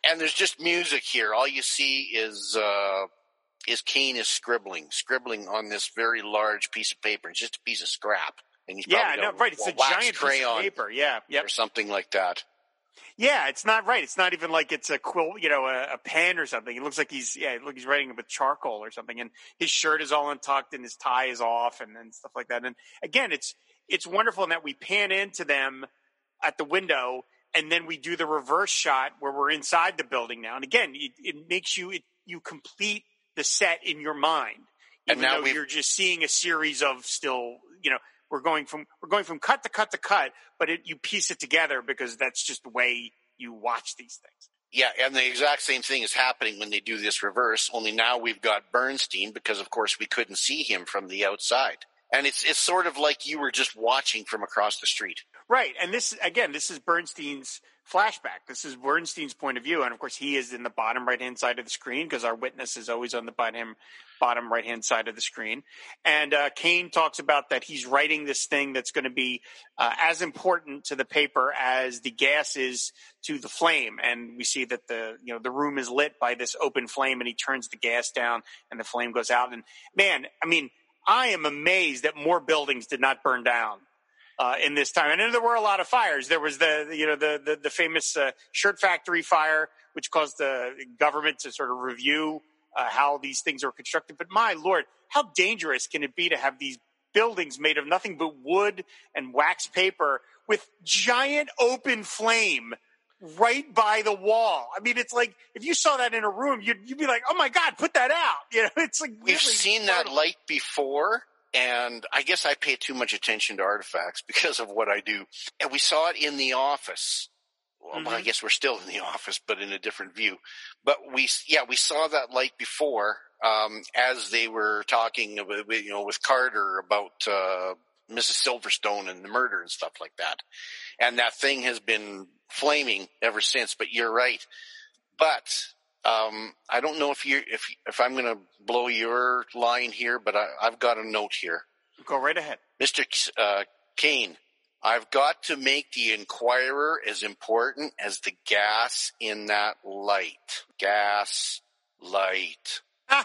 and there's just music here. All you see is uh, is Kane is scribbling, scribbling on this very large piece of paper. It's just a piece of scrap. And he's yeah, probably no, got right. It's a giant crayon piece of paper. Yeah, yep. or something like that. Yeah, it's not right. It's not even like it's a quill, you know, a, a pen or something. It looks like he's, yeah, look, he's writing with charcoal or something. And his shirt is all untucked and his tie is off and, and stuff like that. And again, it's it's wonderful in that we pan into them at the window and then we do the reverse shot where we're inside the building now. And again, it, it makes you it, you complete the set in your mind, even and now though you're just seeing a series of still, you know. We're going from we're going from cut to cut to cut, but it, you piece it together because that's just the way you watch these things. Yeah, and the exact same thing is happening when they do this reverse, only now we've got Bernstein because, of course, we couldn't see him from the outside. And it's it's sort of like you were just watching from across the street. Right, and this, again, this is Bernstein's flashback. This is Bernstein's point of view, and, of course, he is in the bottom right-hand side of the screen because our witness is always on the bottom, bottom right-hand side of the screen. And uh, Kane talks about that he's writing this thing that's going to be uh, as important to the paper as the gas is to the flame. And we see that the you know the room is lit by this open flame, and he turns the gas down, and the flame goes out. And, man, I mean, I am amazed that more buildings did not burn down Uh, in this time. And then there were a lot of fires. There was the, you know, the, the, the famous uh, shirt factory fire, which caused the government to sort of review uh, how these things are constructed. But my Lord, how dangerous can it be to have these buildings made of nothing but wood and wax paper with giant open flame right by the wall? I mean, it's like, if you saw that in a room, you'd, you'd be like, oh my God, put that out. You know, it's like, we've really seen incredible. That light before. And I guess I pay too much attention to artifacts because of what I do. And we saw it in The Office. Well, mm-hmm. I guess we're still in The Office, but in a different view. But we, yeah, we saw that light before, um, as they were talking about, you know, with Carter about, uh, Missus Silverstone and the murder and stuff like that. And that thing has been flaming ever since, but you're right. But, Um, I don't know if you if if I'm going to blow your line here, but I, I've got a note here. Go right ahead, Mister Uh, Kane. I've got to make the Inquirer as important as the gas in that light. Gas light.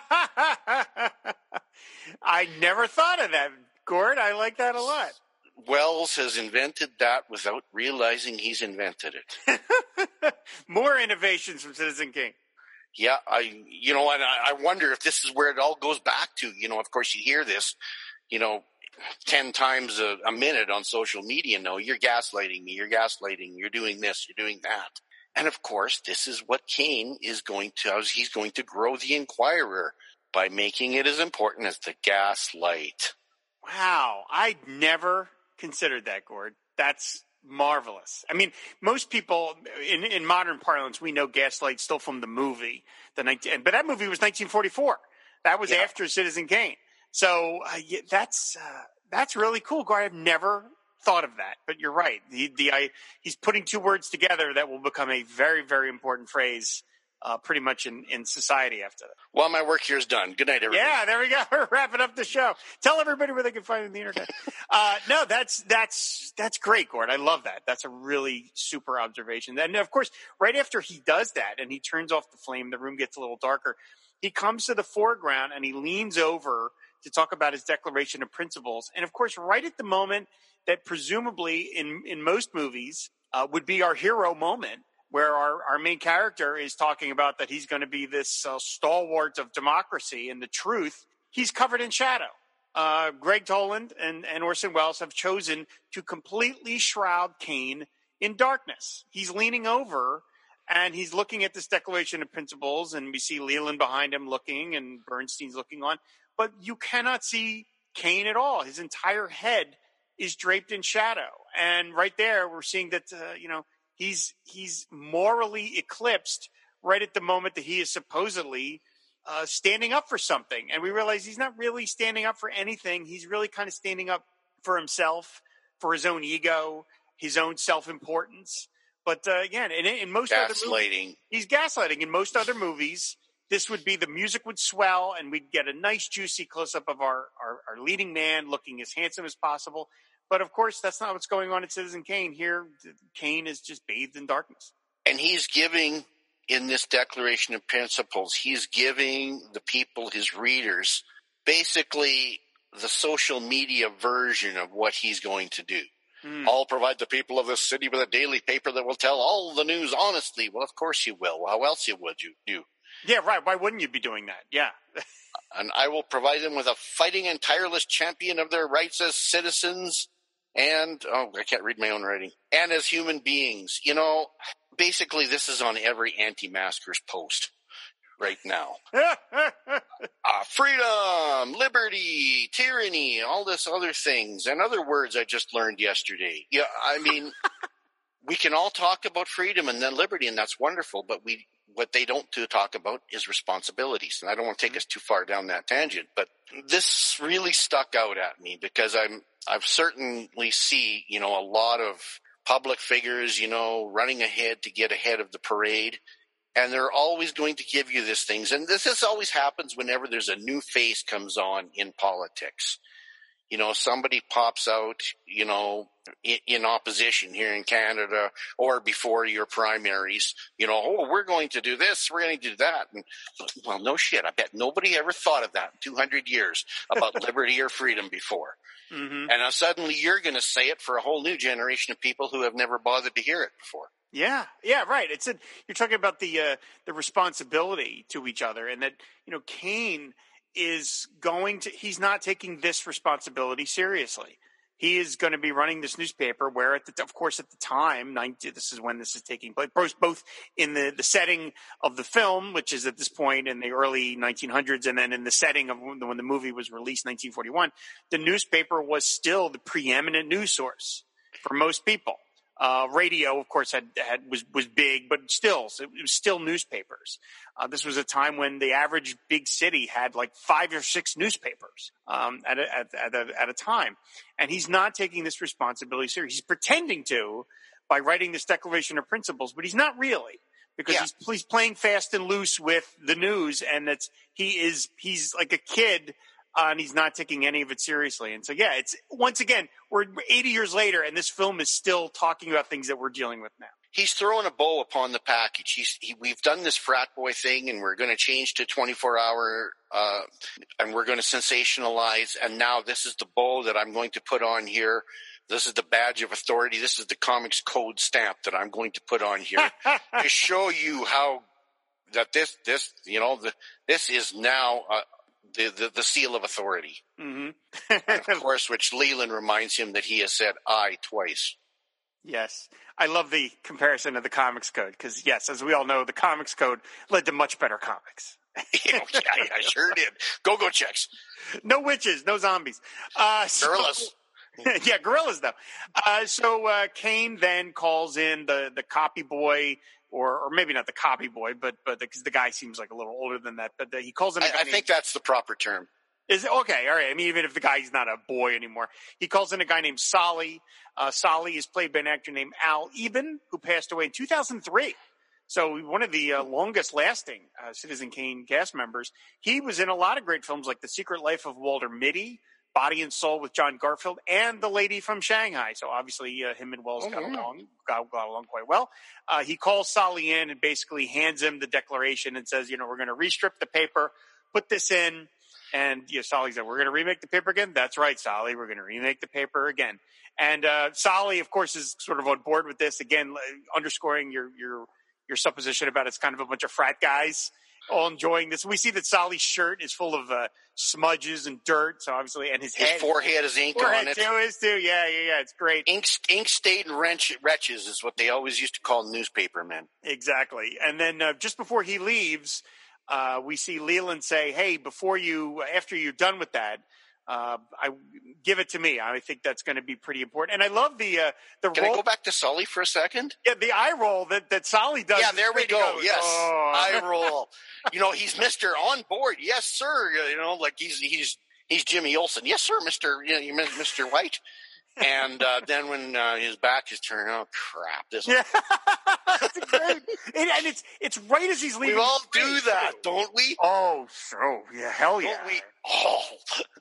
I never thought of that, Gord. I like that a lot. Wells has invented that without realizing he's invented it. More innovations from Citizen Kane. Yeah, I, you know, and I, I wonder if this is where it all goes back to. You know, of course, you hear this, you know, ten times a, a minute on social media. No, you're gaslighting me. You're gaslighting. You're doing this. You're doing that. And of course, this is what Kane is going to. He's going to grow the Inquirer by making it as important as the gaslight. Wow, I'd never considered that, Gord. That's marvelous. I mean, most people in, in modern parlance, we know Gaslight still from the movie, the nineteen, but that movie was nineteen forty-four. That was yeah. after Citizen Kane. So uh, yeah, that's uh, that's really cool. Gar, I've never thought of that, but you're right. The the I, he's putting two words together that will become a very very important phrase. Uh, pretty much in, in society after that. Well, my work here is done. Good night, everybody. Yeah, there we go. We're wrapping up the show. Tell everybody where they can find it on the internet. uh, no, that's that's that's great, Gord. I love that. That's a really super observation. And, of course, right after he does that and he turns off the flame, the room gets a little darker, he comes to the foreground and he leans over to talk about his declaration of principles. And, of course, right at the moment that presumably in, in most movies uh, would be our hero moment, where our, our main character is talking about that he's going to be this uh, stalwart of democracy and the truth, he's covered in shadow. Uh, Greg Toland and, and Orson Welles have chosen to completely shroud Kane in darkness. He's leaning over and he's looking at this Declaration of Principles, and we see Leland behind him looking and Bernstein's looking on, but you cannot see Kane at all. His entire head is draped in shadow. And right there, we're seeing that, uh, you know, He's he's morally eclipsed right at the moment that he is supposedly uh, standing up for something. And we realize he's not really standing up for anything. He's really kind of standing up for himself, for his own ego, his own self-importance. But uh, again, in, in most gaslighting. other movies, he's gaslighting. In most other movies, this would be the music would swell and we'd get a nice juicy close-up of our, our, our leading man looking as handsome as possible. But, of course, that's not what's going on at Citizen Kane. Here, Kane is just bathed in darkness. And he's giving in this Declaration of Principles, he's giving the people, his readers, basically the social media version of what he's going to do. Mm. I'll provide the people of this city with a daily paper that will tell all the news honestly. Well, of course you will. How else would you do? Yeah, right. Why wouldn't you be doing that? Yeah. And I will provide them with a fighting and tireless champion of their rights as citizens and, oh, I can't read my own writing, and as human beings. You know, basically this is on every anti-maskers post right now. uh, freedom, liberty, tyranny, all this other things, and other words I just learned yesterday. Yeah, I mean, we can all talk about freedom and then liberty, and that's wonderful, but we what they don't do talk about is responsibilities. And I don't want to take us too far down that tangent, but this really stuck out at me because I'm, I've certainly see, you know, a lot of public figures, you know, running ahead to get ahead of the parade. And they're always going to give you these things. And this, this always happens whenever there's a new face comes on in politics. You know, somebody pops out, you know, in, in opposition here in Canada or before your primaries, you know, oh, we're going to do this, we're going to do that. And, well, no shit. I bet nobody ever thought of that in two hundred years about liberty or freedom before. Mm-hmm. And now suddenly you're going to say it for a whole new generation of people who have never bothered to hear it before. Yeah, yeah, right. It's a, you're talking about the uh, the responsibility to each other, and that, you know, Kane is going to, he's not taking this responsibility seriously. He is going to be running this newspaper where, at the, of course, at the time, ninety, this is when this is taking place, both in the, the setting of the film, which is at this point in the early nineteen hundreds, and then in the setting of when the movie was released, nineteen forty-one, the newspaper was still the preeminent news source for most people. Uh, radio, of course, had, had was was big, but still, so it was still newspapers. Uh, this was a time when the average big city had like five or six newspapers um, at, a, at, at, a, at a time, and he's not taking this responsibility seriously. He's pretending to by writing this Declaration of Principles, but he's not really, because yeah. he's, he's playing fast and loose with the news, and that's he is he's like a kid. Uh, and he's not taking any of it seriously. And so, yeah, it's once again, we're eighty years later, and this film is still talking about things that we're dealing with now. He's throwing a bow upon the package. He's, he, we've done this frat boy thing, and we're going to change to twenty-four hour, uh, and we're going to sensationalize. And now this is the bow that I'm going to put on here. This is the badge of authority. This is the comics code stamp that I'm going to put on here to show you how that this, this, you know, the, this is now, uh, The, the the seal of authority. Mm-hmm. Of course, which Leland reminds him that he has said I twice. Yes. I love the comparison of the comics code because, yes, as we all know, the comics code led to much better comics. yeah, I, I sure did. Go-go checks. No witches, no zombies. Uh, so, gorillas. yeah, gorillas, though. Uh, so uh, Kane then calls in the, the copy boy, Or, or maybe not the copy boy, but but because the, the guy seems like a little older than that. But the, he calls in. A I, guy I named, think that's the proper term. Is it, okay, all right. I mean, even if the guy's not a boy anymore, he calls in a guy named Solly. Uh, Solly is played by an actor named Al Eben, who passed away in two thousand three. So one of the uh, longest-lasting uh, Citizen Kane cast members. He was in a lot of great films like The Secret Life of Walter Mitty, Body and Soul with John Garfield, and The Lady from Shanghai. So obviously uh, him and Wells oh, got, yeah. along, got, got along quite well. Uh, he calls Solly in and basically hands him the declaration and says, you know, we're going to restrip the paper, put this in. And you know, Solly said, we're going to remake the paper again? That's right, Solly. We're going to remake the paper again. And uh, Solly, of course, is sort of on board with this. Again, underscoring your, your, your supposition about it's kind of a bunch of frat guys all enjoying this. We see that Solly's shirt is full of uh, smudges and dirt, so obviously, and his, his head. forehead is ink forehead on it. Too is too. Yeah, yeah, yeah. It's great. Ink, ink stained wrench, wretches is what they always used to call newspaper men. Exactly. And then uh, just before he leaves, uh, we see Leland say, "Hey, before you, after you're done with that, uh, I give it to me. I think that's going to be pretty important." And I love the uh, the. Can roll- I go back to Solly for a second? Yeah, the eye roll that that Solly does. Yeah, there we go. Goes, yes, oh. eye roll. You know, he's Mister On Board. Yes, sir. You know, like he's he's he's Jimmy Olsen. Yes, sir, Mister You know, Mister White. And uh, then when uh, his back is turned, oh crap! This yeah, it's great. and, and it's it's right as he's leaving. We all do that, don't we? Oh, so yeah, hell yeah. Don't we? Oh.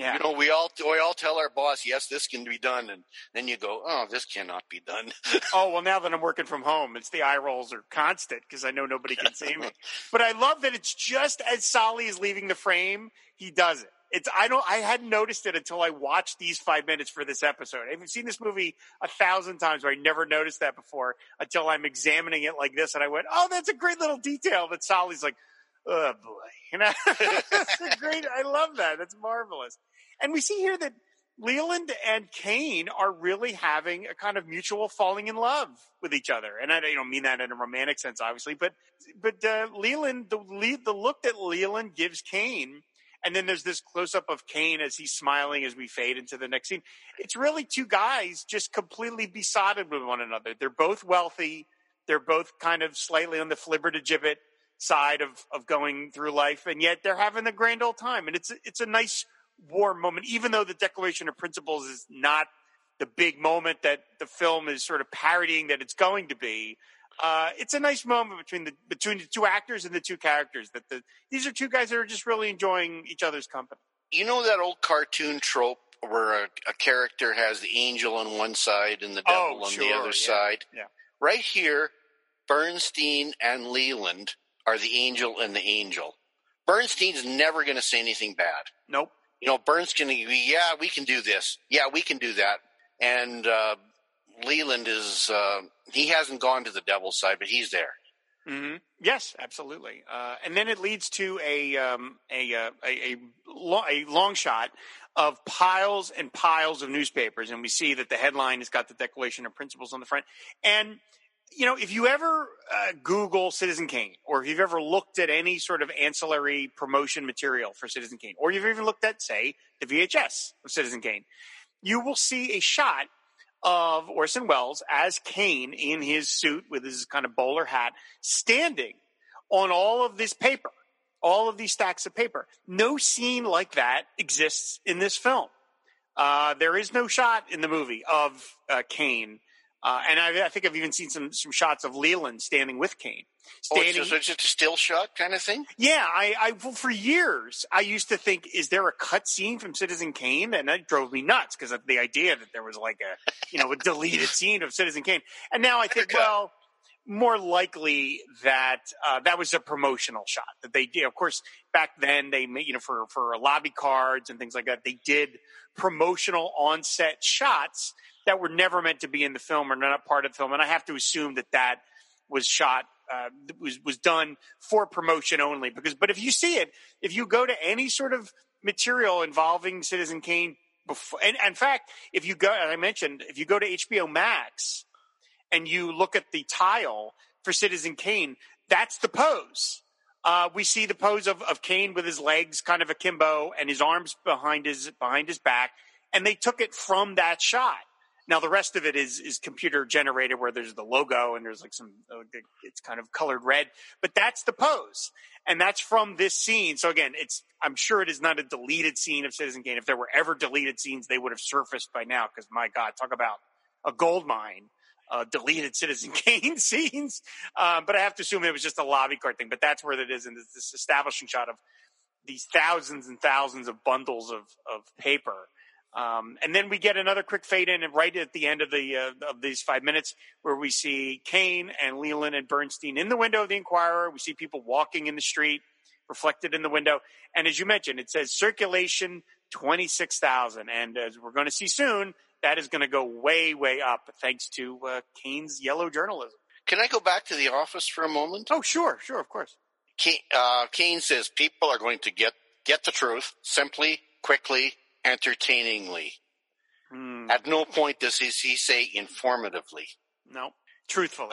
Yeah. You know, we all we all tell our boss, yes, this can be done, and then you go, oh, this cannot be done. Oh, well, now that I'm working from home, it's the eye rolls are constant because I know nobody can see me. But I love that it's just as Solly is leaving the frame, he does it. It's I don't I hadn't noticed it until I watched these five minutes for this episode. I've seen this movie a thousand times, but I never noticed that before until I'm examining it like this, and I went, "Oh, that's a great little detail." That Solly's like, "Oh boy," you know, that's a great. I love that. That's marvelous. And we see here that Leland and Kane are really having a kind of mutual falling in love with each other, and I don't mean that in a romantic sense, obviously, but but uh, Leland, the the look that Leland gives Kane. And then there's this close-up of Kane as he's smiling as we fade into the next scene. It's really two guys just completely besotted with one another. They're both wealthy. They're both kind of slightly on the flibber-to-gibbet side of, of going through life, and yet they're having a grand old time. And it's it's a nice, warm moment, even though the Declaration of Principles is not the big moment that the film is sort of parodying that it's going to be. Uh, it's a nice moment between the between the two actors and the two characters. That the these are two guys that are just really enjoying each other's company. You know that old cartoon trope where a, a character has the angel on one side and the devil oh, on sure, the other yeah, side? Yeah. Right here, Bernstein and Leland are the angel and the angel. Bernstein's never going to say anything bad. Nope. You know, Bernstein's going to be, yeah, we can do this. Yeah, we can do that. And uh, Leland is, uh, he hasn't gone to the devil's side, but he's there. Mm-hmm. Yes, absolutely. Uh, and then it leads to a, um, a, uh, a, a, lo- a long shot of piles and piles of newspapers. And we see that the headline has got the Declaration of Principles on the front. And, you know, if you ever uh, Google Citizen Kane, or if you've ever looked at any sort of ancillary promotion material for Citizen Kane, or you've even looked at, say, the V H S of Citizen Kane, you will see a shot of Orson Welles as Kane in his suit with his kind of bowler hat, standing on all of this paper, all of these stacks of paper. No scene like that exists in this film. Uh, there is no shot in the movie of uh, Kane. Uh, and I, I think I've even seen some, some shots of Leland standing with Kane. Standing, oh, it's, so it's just a still shot kind of thing? Yeah, I, I well, for years I used to think, is there a cut scene from Citizen Kane? And that drove me nuts because of the idea that there was like a, you know, a deleted scene of Citizen Kane. And now I think, well, more likely that uh, that was a promotional shot that they did. Of course, back then they made, you know, for for lobby cards and things like that, they did promotional on-set shots that were never meant to be in the film or not part of the film. And I have to assume that that was shot, uh, was, was done for promotion only. Because, but if you see it, if you go to any sort of material involving Citizen Kane before, and, and in fact, if you go, as I mentioned, if you go to H B O Max and you look at the tile for Citizen Kane, that's the pose. Uh, we see the pose of, of Kane with his legs kind of akimbo and his arms behind his, behind his back. And they took it from that shot. Now, the rest of it is is computer generated where there's the logo and there's like some, it's kind of colored red, but that's the pose. And that's from this scene. So again, it's, I'm sure it is not a deleted scene of Citizen Kane. If there were ever deleted scenes, they would have surfaced by now. Cause my God, talk about a gold mine, uh, deleted Citizen Kane scenes. Um, but I have to assume it was just a lobby card thing, but that's where it is. And this establishing shot of these thousands and thousands of bundles of, of paper. Um, and then we get another quick fade in and right at the end of the uh, of these five minutes where we see Kane and Leland and Bernstein in the window of the Inquirer. We see people walking in the street reflected in the window. And as you mentioned, it says circulation twenty-six thousand. And as we're going to see soon, that is going to go way, way up thanks to uh, Kane's yellow journalism. Can I go back to The Office for a moment? Oh, sure, sure, of course. Kane, uh, Kane says people are going to get, get the truth simply, quickly, entertainingly. Mm. At no point does he, he say informatively. No, truthfully.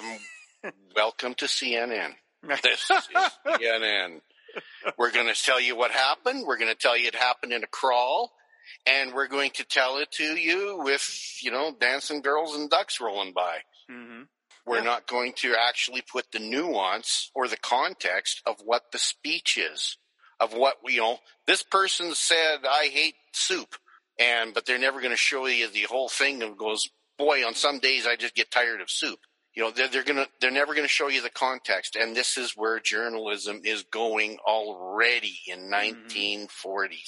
Um, welcome to C N N. This is C N N. We're going to tell you what happened. We're going to tell you it happened in a crawl. And we're going to tell it to you with, you know, dancing girls and ducks rolling by. Mm-hmm. We're yeah. not going to actually put the nuance or the context of what the speech is. Of what, you know, this person said, I hate soup. And, but they're never going to show you the whole thing and goes, boy, on some days I just get tired of soup. You know, they're, they're going to, they're never going to show you the context. And this is where journalism is going already in nineteen forties.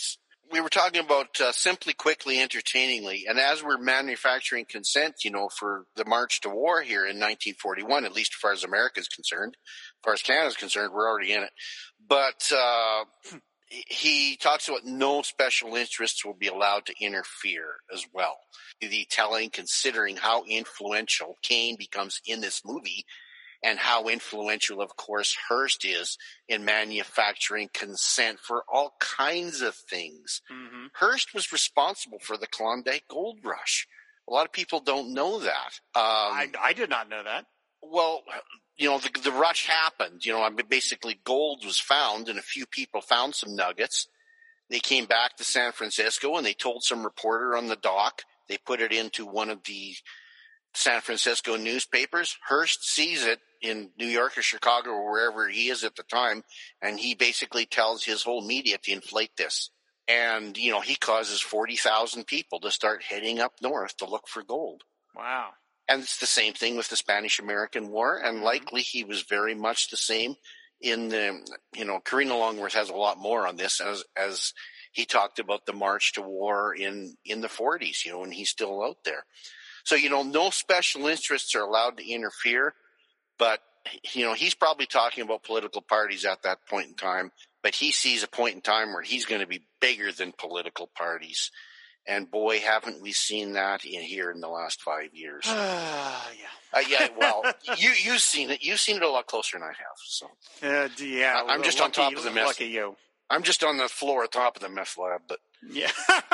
we were talking about uh, Simply, Quickly, Entertainingly, and as we're manufacturing consent, you know, for the March to War here in nineteen forty-one, at least as far as America is concerned, as far as Canada is concerned, we're already in it. But uh, he talks about no special interests will be allowed to interfere as well. The telling, considering how influential Kane becomes in this movie, and how influential, of course, Hearst is in manufacturing consent for all kinds of things. Mm-hmm. Hearst was responsible for the Klondike Gold Rush. A lot of people don't know that. Um, I, I did not know that. Well, you know, the, the rush happened. You know, I mean, basically gold was found, and a few people found some nuggets. They came back to San Francisco, and they told some reporter on the dock. They put it into one of the San Francisco newspapers. Hearst sees it in New York or Chicago or wherever he is at the time, and he basically tells his whole media to inflate this. And, you know, he causes forty thousand people to start heading up north to look for gold. Wow. And it's the same thing with the Spanish-American War, and mm-hmm. likely he was very much the same in the, you know, Karina Longworth has a lot more on this as, as he talked about the March to War in, in the forties, you know, and he's still out there. So, you know, no special interests are allowed to interfere, but, you know, he's probably talking about political parties at that point in time, but he sees a point in time where he's going to be bigger than political parties. And boy, haven't we seen that in here in the last five years. Uh, yeah. Uh, yeah, well, you, you've seen it. You've seen it a lot closer than I have. So, uh, yeah, I, I'm just lucky, on top of the mess. Lucky you. I'm just on the floor at top of the meth lab, but. Yeah.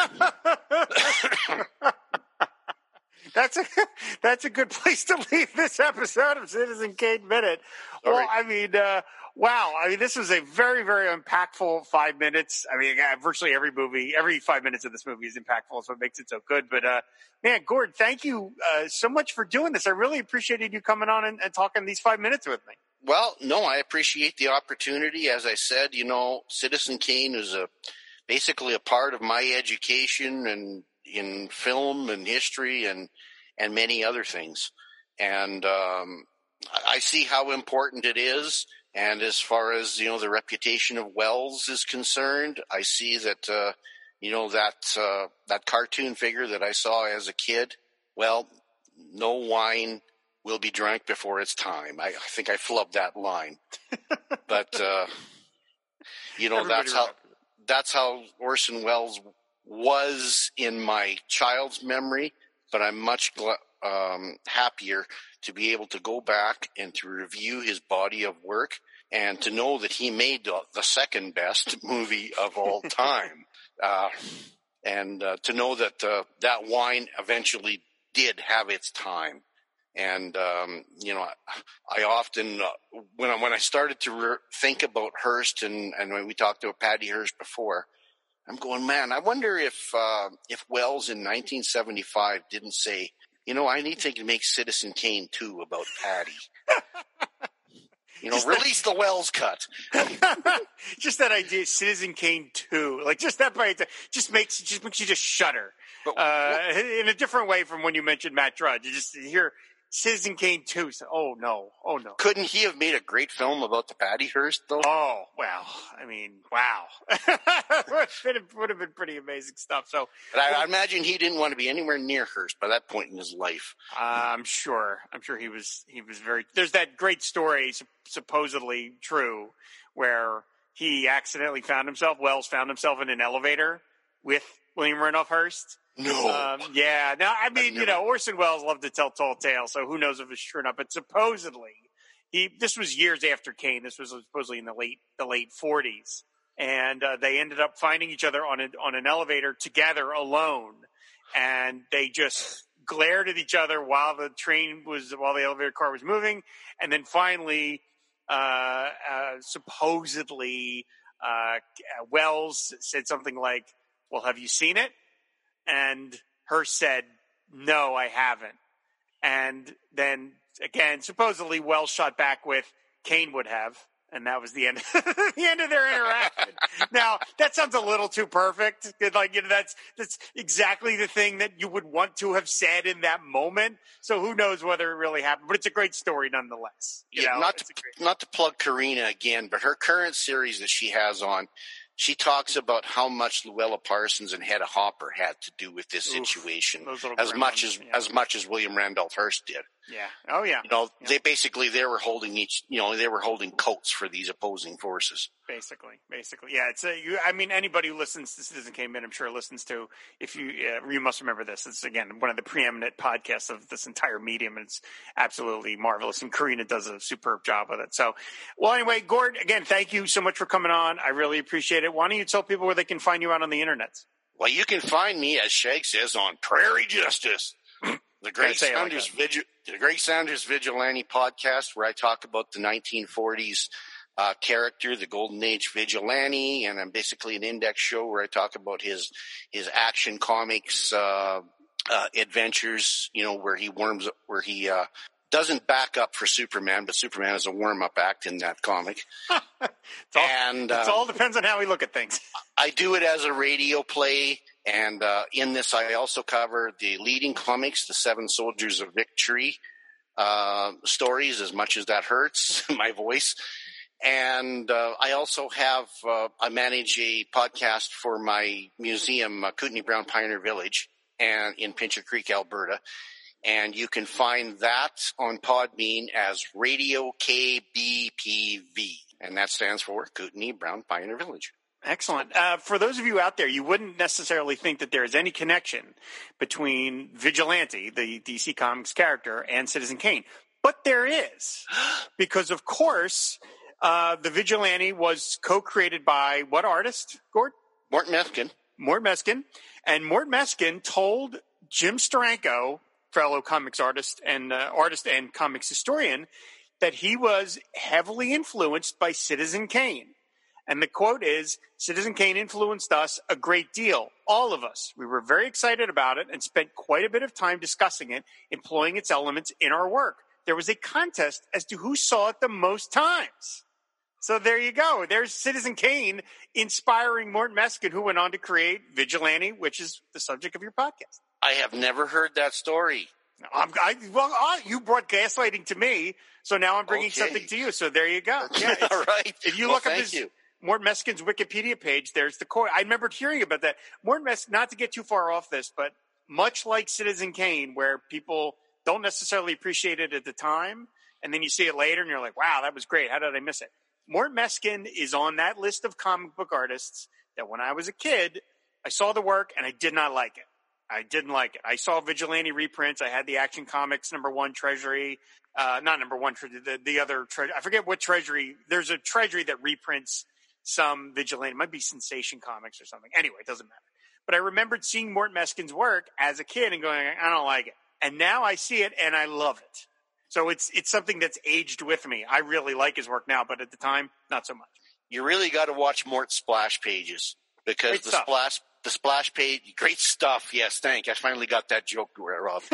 That's a that's a good place to leave this episode of Citizen Kane Minute. Sorry. Well, I mean, uh, wow. I mean, this was a very, very impactful five minutes. I mean, virtually every movie, every five minutes of this movie is impactful, so it makes it so good. But, uh, man, Gord, thank you uh, so much for doing this. I really appreciated you coming on and, and talking these five minutes with me. Well, no, I appreciate the opportunity. As I said, you know, Citizen Kane is a basically a part of my education and in film and history and and many other things. And um, I see how important it is. And as far as, you know, the reputation of Wells is concerned, I see that, uh, you know, that uh, that cartoon figure that I saw as a kid, well, no wine will be drank before it's time. I, I think I flubbed that line. But, uh, you know, Everybody that's how, remember. that's how Orson Welles was in my child's memory, but I'm much um, happier to be able to go back and to review his body of work and to know that he made the, the second best movie of all time. uh, and uh, to know that uh, that wine eventually did have its time. And, um, you know, I, I often, uh, when I, when I started to re- think about Hearst and, and when we talked about Patty Hearst before, I'm going, man, I wonder if uh, if Wells in nineteen seventy-five didn't say, you know, I need to make Citizen Kane two about Patty. You know, just release that, the Wells cut. Just that idea, Citizen Kane two, like just that by just makes just makes you just shudder but, uh, in a different way from when you mentioned Matt Drudge. You just hear Citizen Kane two. So, oh no, oh no. Couldn't he have made a great film about the Patty Hearst though? Oh well, I mean, wow, it would have been pretty amazing stuff. So, but I, I imagine he didn't want to be anywhere near Hearst by that point in his life. Uh, I'm sure. I'm sure he was. He was very. There's that great story, supposedly true, where he accidentally found himself. Wells found himself in an elevator with William Randolph Hearst. No. Um, yeah. Now, I mean, never... you know, Orson Welles loved to tell tall tales, so who knows if it's true or not. But supposedly, he this was years after Kane. This was supposedly in the late the late forties, and uh, they ended up finding each other on a, on an elevator together, alone, and they just glared at each other while the train was while the elevator car was moving, and then finally, uh, uh, supposedly, uh, Wells said something like, "Well, have you seen it?" And Hearst said, "No, I haven't." And then again, supposedly Wells shot back with, "Kane would have." And that was the end, the end of their interaction. Now, that sounds a little too perfect. Like, you know, that's, that's exactly the thing that you would want to have said in that moment. So who knows whether it really happened, but it's a great story nonetheless. You yeah, know, not to, great... not to plug Karina again, but her current series that she has on, she talks about how much Luella Parsons and Hedda Hopper had to do with this Oof, situation, as much ones, as yeah. as much as William Randolph Hearst did. Yeah. Oh, yeah. You know, yeah. they basically they were holding each. You know, they were holding coats for these opposing forces. Basically, basically, yeah. It's a, you. I mean, anybody who listens to Citizen Kane Minute, I'm sure listens to. If you, uh, you must remember this. It's again one of the preeminent podcasts of this entire medium, and it's absolutely marvelous. And Karina does a superb job with it. So, well, anyway, Gord, again, thank you so much for coming on. I really appreciate it. Why don't you tell people where they can find you out on the internet? Well, you can find me, as Shag says, on Prairie Justice, the Great Sounders like Vigil, the Great Sounders Vigilante podcast, where I talk about the nineteen forties. Uh, character, the Golden Age vigilante, and I'm basically an index show where I talk about his his action comics uh, uh, adventures. You know, where he warms, where he uh, doesn't back up for Superman, but Superman is a warm up act in that comic. it's all, and it uh, all depends on how we look at things. I do it as a radio play, and uh, in this, I also cover the leading comics, the Seven Soldiers of Victory uh, stories. As much as that hurts, my voice. And uh, I also have, uh, I manage a podcast for my museum, uh, Kootenai Brown Pioneer Village, and in Pincher Creek, Alberta. And you can find that on Podbean as Radio K B P V. And that stands for Kootenai Brown Pioneer Village. Excellent. Uh, for those of you out there, you wouldn't necessarily think that there is any connection between Vigilante, the D C Comics character, and Citizen Kane. But there is. Because, of course... Uh, the Vigilante was co-created by what artist, Gord? Mort Meskin. Mort Meskin. And Mort Meskin told Jim Steranko, fellow comics artist and uh, artist and comics historian, that he was heavily influenced by Citizen Kane. And the quote is, Citizen Kane influenced us a great deal, all of us. We were very excited about it and spent quite a bit of time discussing it, employing its elements in our work. There was a contest as to who saw it the most times. So there you go. There's Citizen Kane inspiring Mort Meskin, who went on to create Vigilante, which is the subject of your podcast. I have never heard that story. I'm, I, well, uh, you brought gaslighting to me, so now I'm bringing okay. something to you. So there you go. Yeah, all right. If you well, look up his, you. Mort Meskin's Wikipedia page, there's the quote. I remembered hearing about that. Mort Meskin, not to get too far off this, but much like Citizen Kane, where people don't necessarily appreciate it at the time, and then you see it later, and you're like, wow, that was great. How did I miss it? Mort Meskin is on that list of comic book artists that when I was a kid, I saw the work and I did not like it. I didn't like it. I saw Vigilante reprints. I had the Action Comics number one Treasury, uh, not number one, the, the other Treasury. I forget what Treasury. There's a Treasury that reprints some Vigilante. It might be Sensation Comics or something. Anyway, it doesn't matter. But I remembered seeing Mort Meskin's work as a kid and going, I don't like it. And now I see it and I love it. So it's it's something that's aged with me. I really like his work now, but at the time, not so much. You really got to watch Mort's splash pages because great the stuff. splash the splash page, great stuff. Yes, thank you. I finally got that joke to wear off.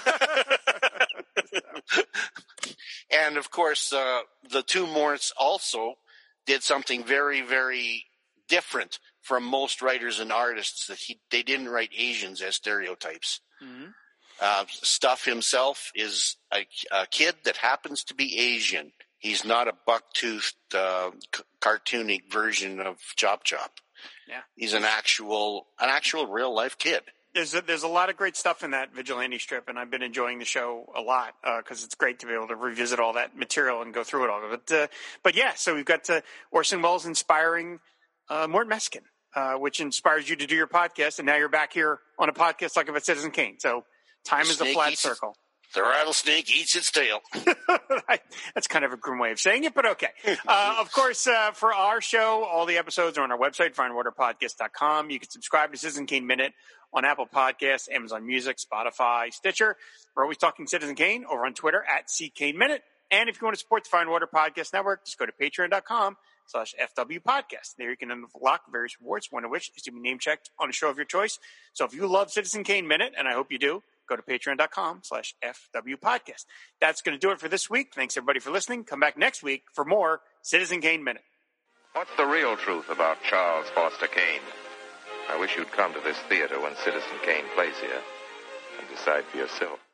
And of course, uh, the two Morts also did something very, very different from most writers and artists. That he they didn't write Asians as stereotypes. Mm-hmm. Uh, Stuff himself is a, a kid that happens to be Asian. He's not a buck-toothed, uh, c- cartoonic version of Chop Chop. Yeah, he's an actual, an actual real-life kid. There's a, there's a lot of great stuff in that Vigilante strip, and I've been enjoying the show a lot because uh, it's great to be able to revisit all that material and go through it all. But uh, but yeah, so we've got uh, Orson Welles inspiring uh, Mort Meskin, uh, which inspires you to do your podcast, and now you're back here on a podcast talking about Citizen Kane. So. Time the is a flat circle. Its, the rattlesnake eats its tail. That's kind of a grim way of saying it, but okay. Uh, of course, uh, for our show, all the episodes are on our website, fine water podcast dot com. You can subscribe to Citizen Kane Minute on Apple Podcasts, Amazon Music, Spotify, Stitcher. We're always talking Citizen Kane over on Twitter at C Kane Minute. And if you want to support the Fine Water Podcast Network, just go to patreon dot com slash F W podcast. There you can unlock various rewards, one of which is to be name checked on a show of your choice. So if you love Citizen Kane Minute, and I hope you do, go to patreon dot com slash F W podcast. That's going to do it for this week. Thanks, everybody, for listening. Come back next week for more Citizen Kane Minute. What's the real truth about Charles Foster Kane? I wish you'd come to this theater when Citizen Kane plays here and decide for yourself.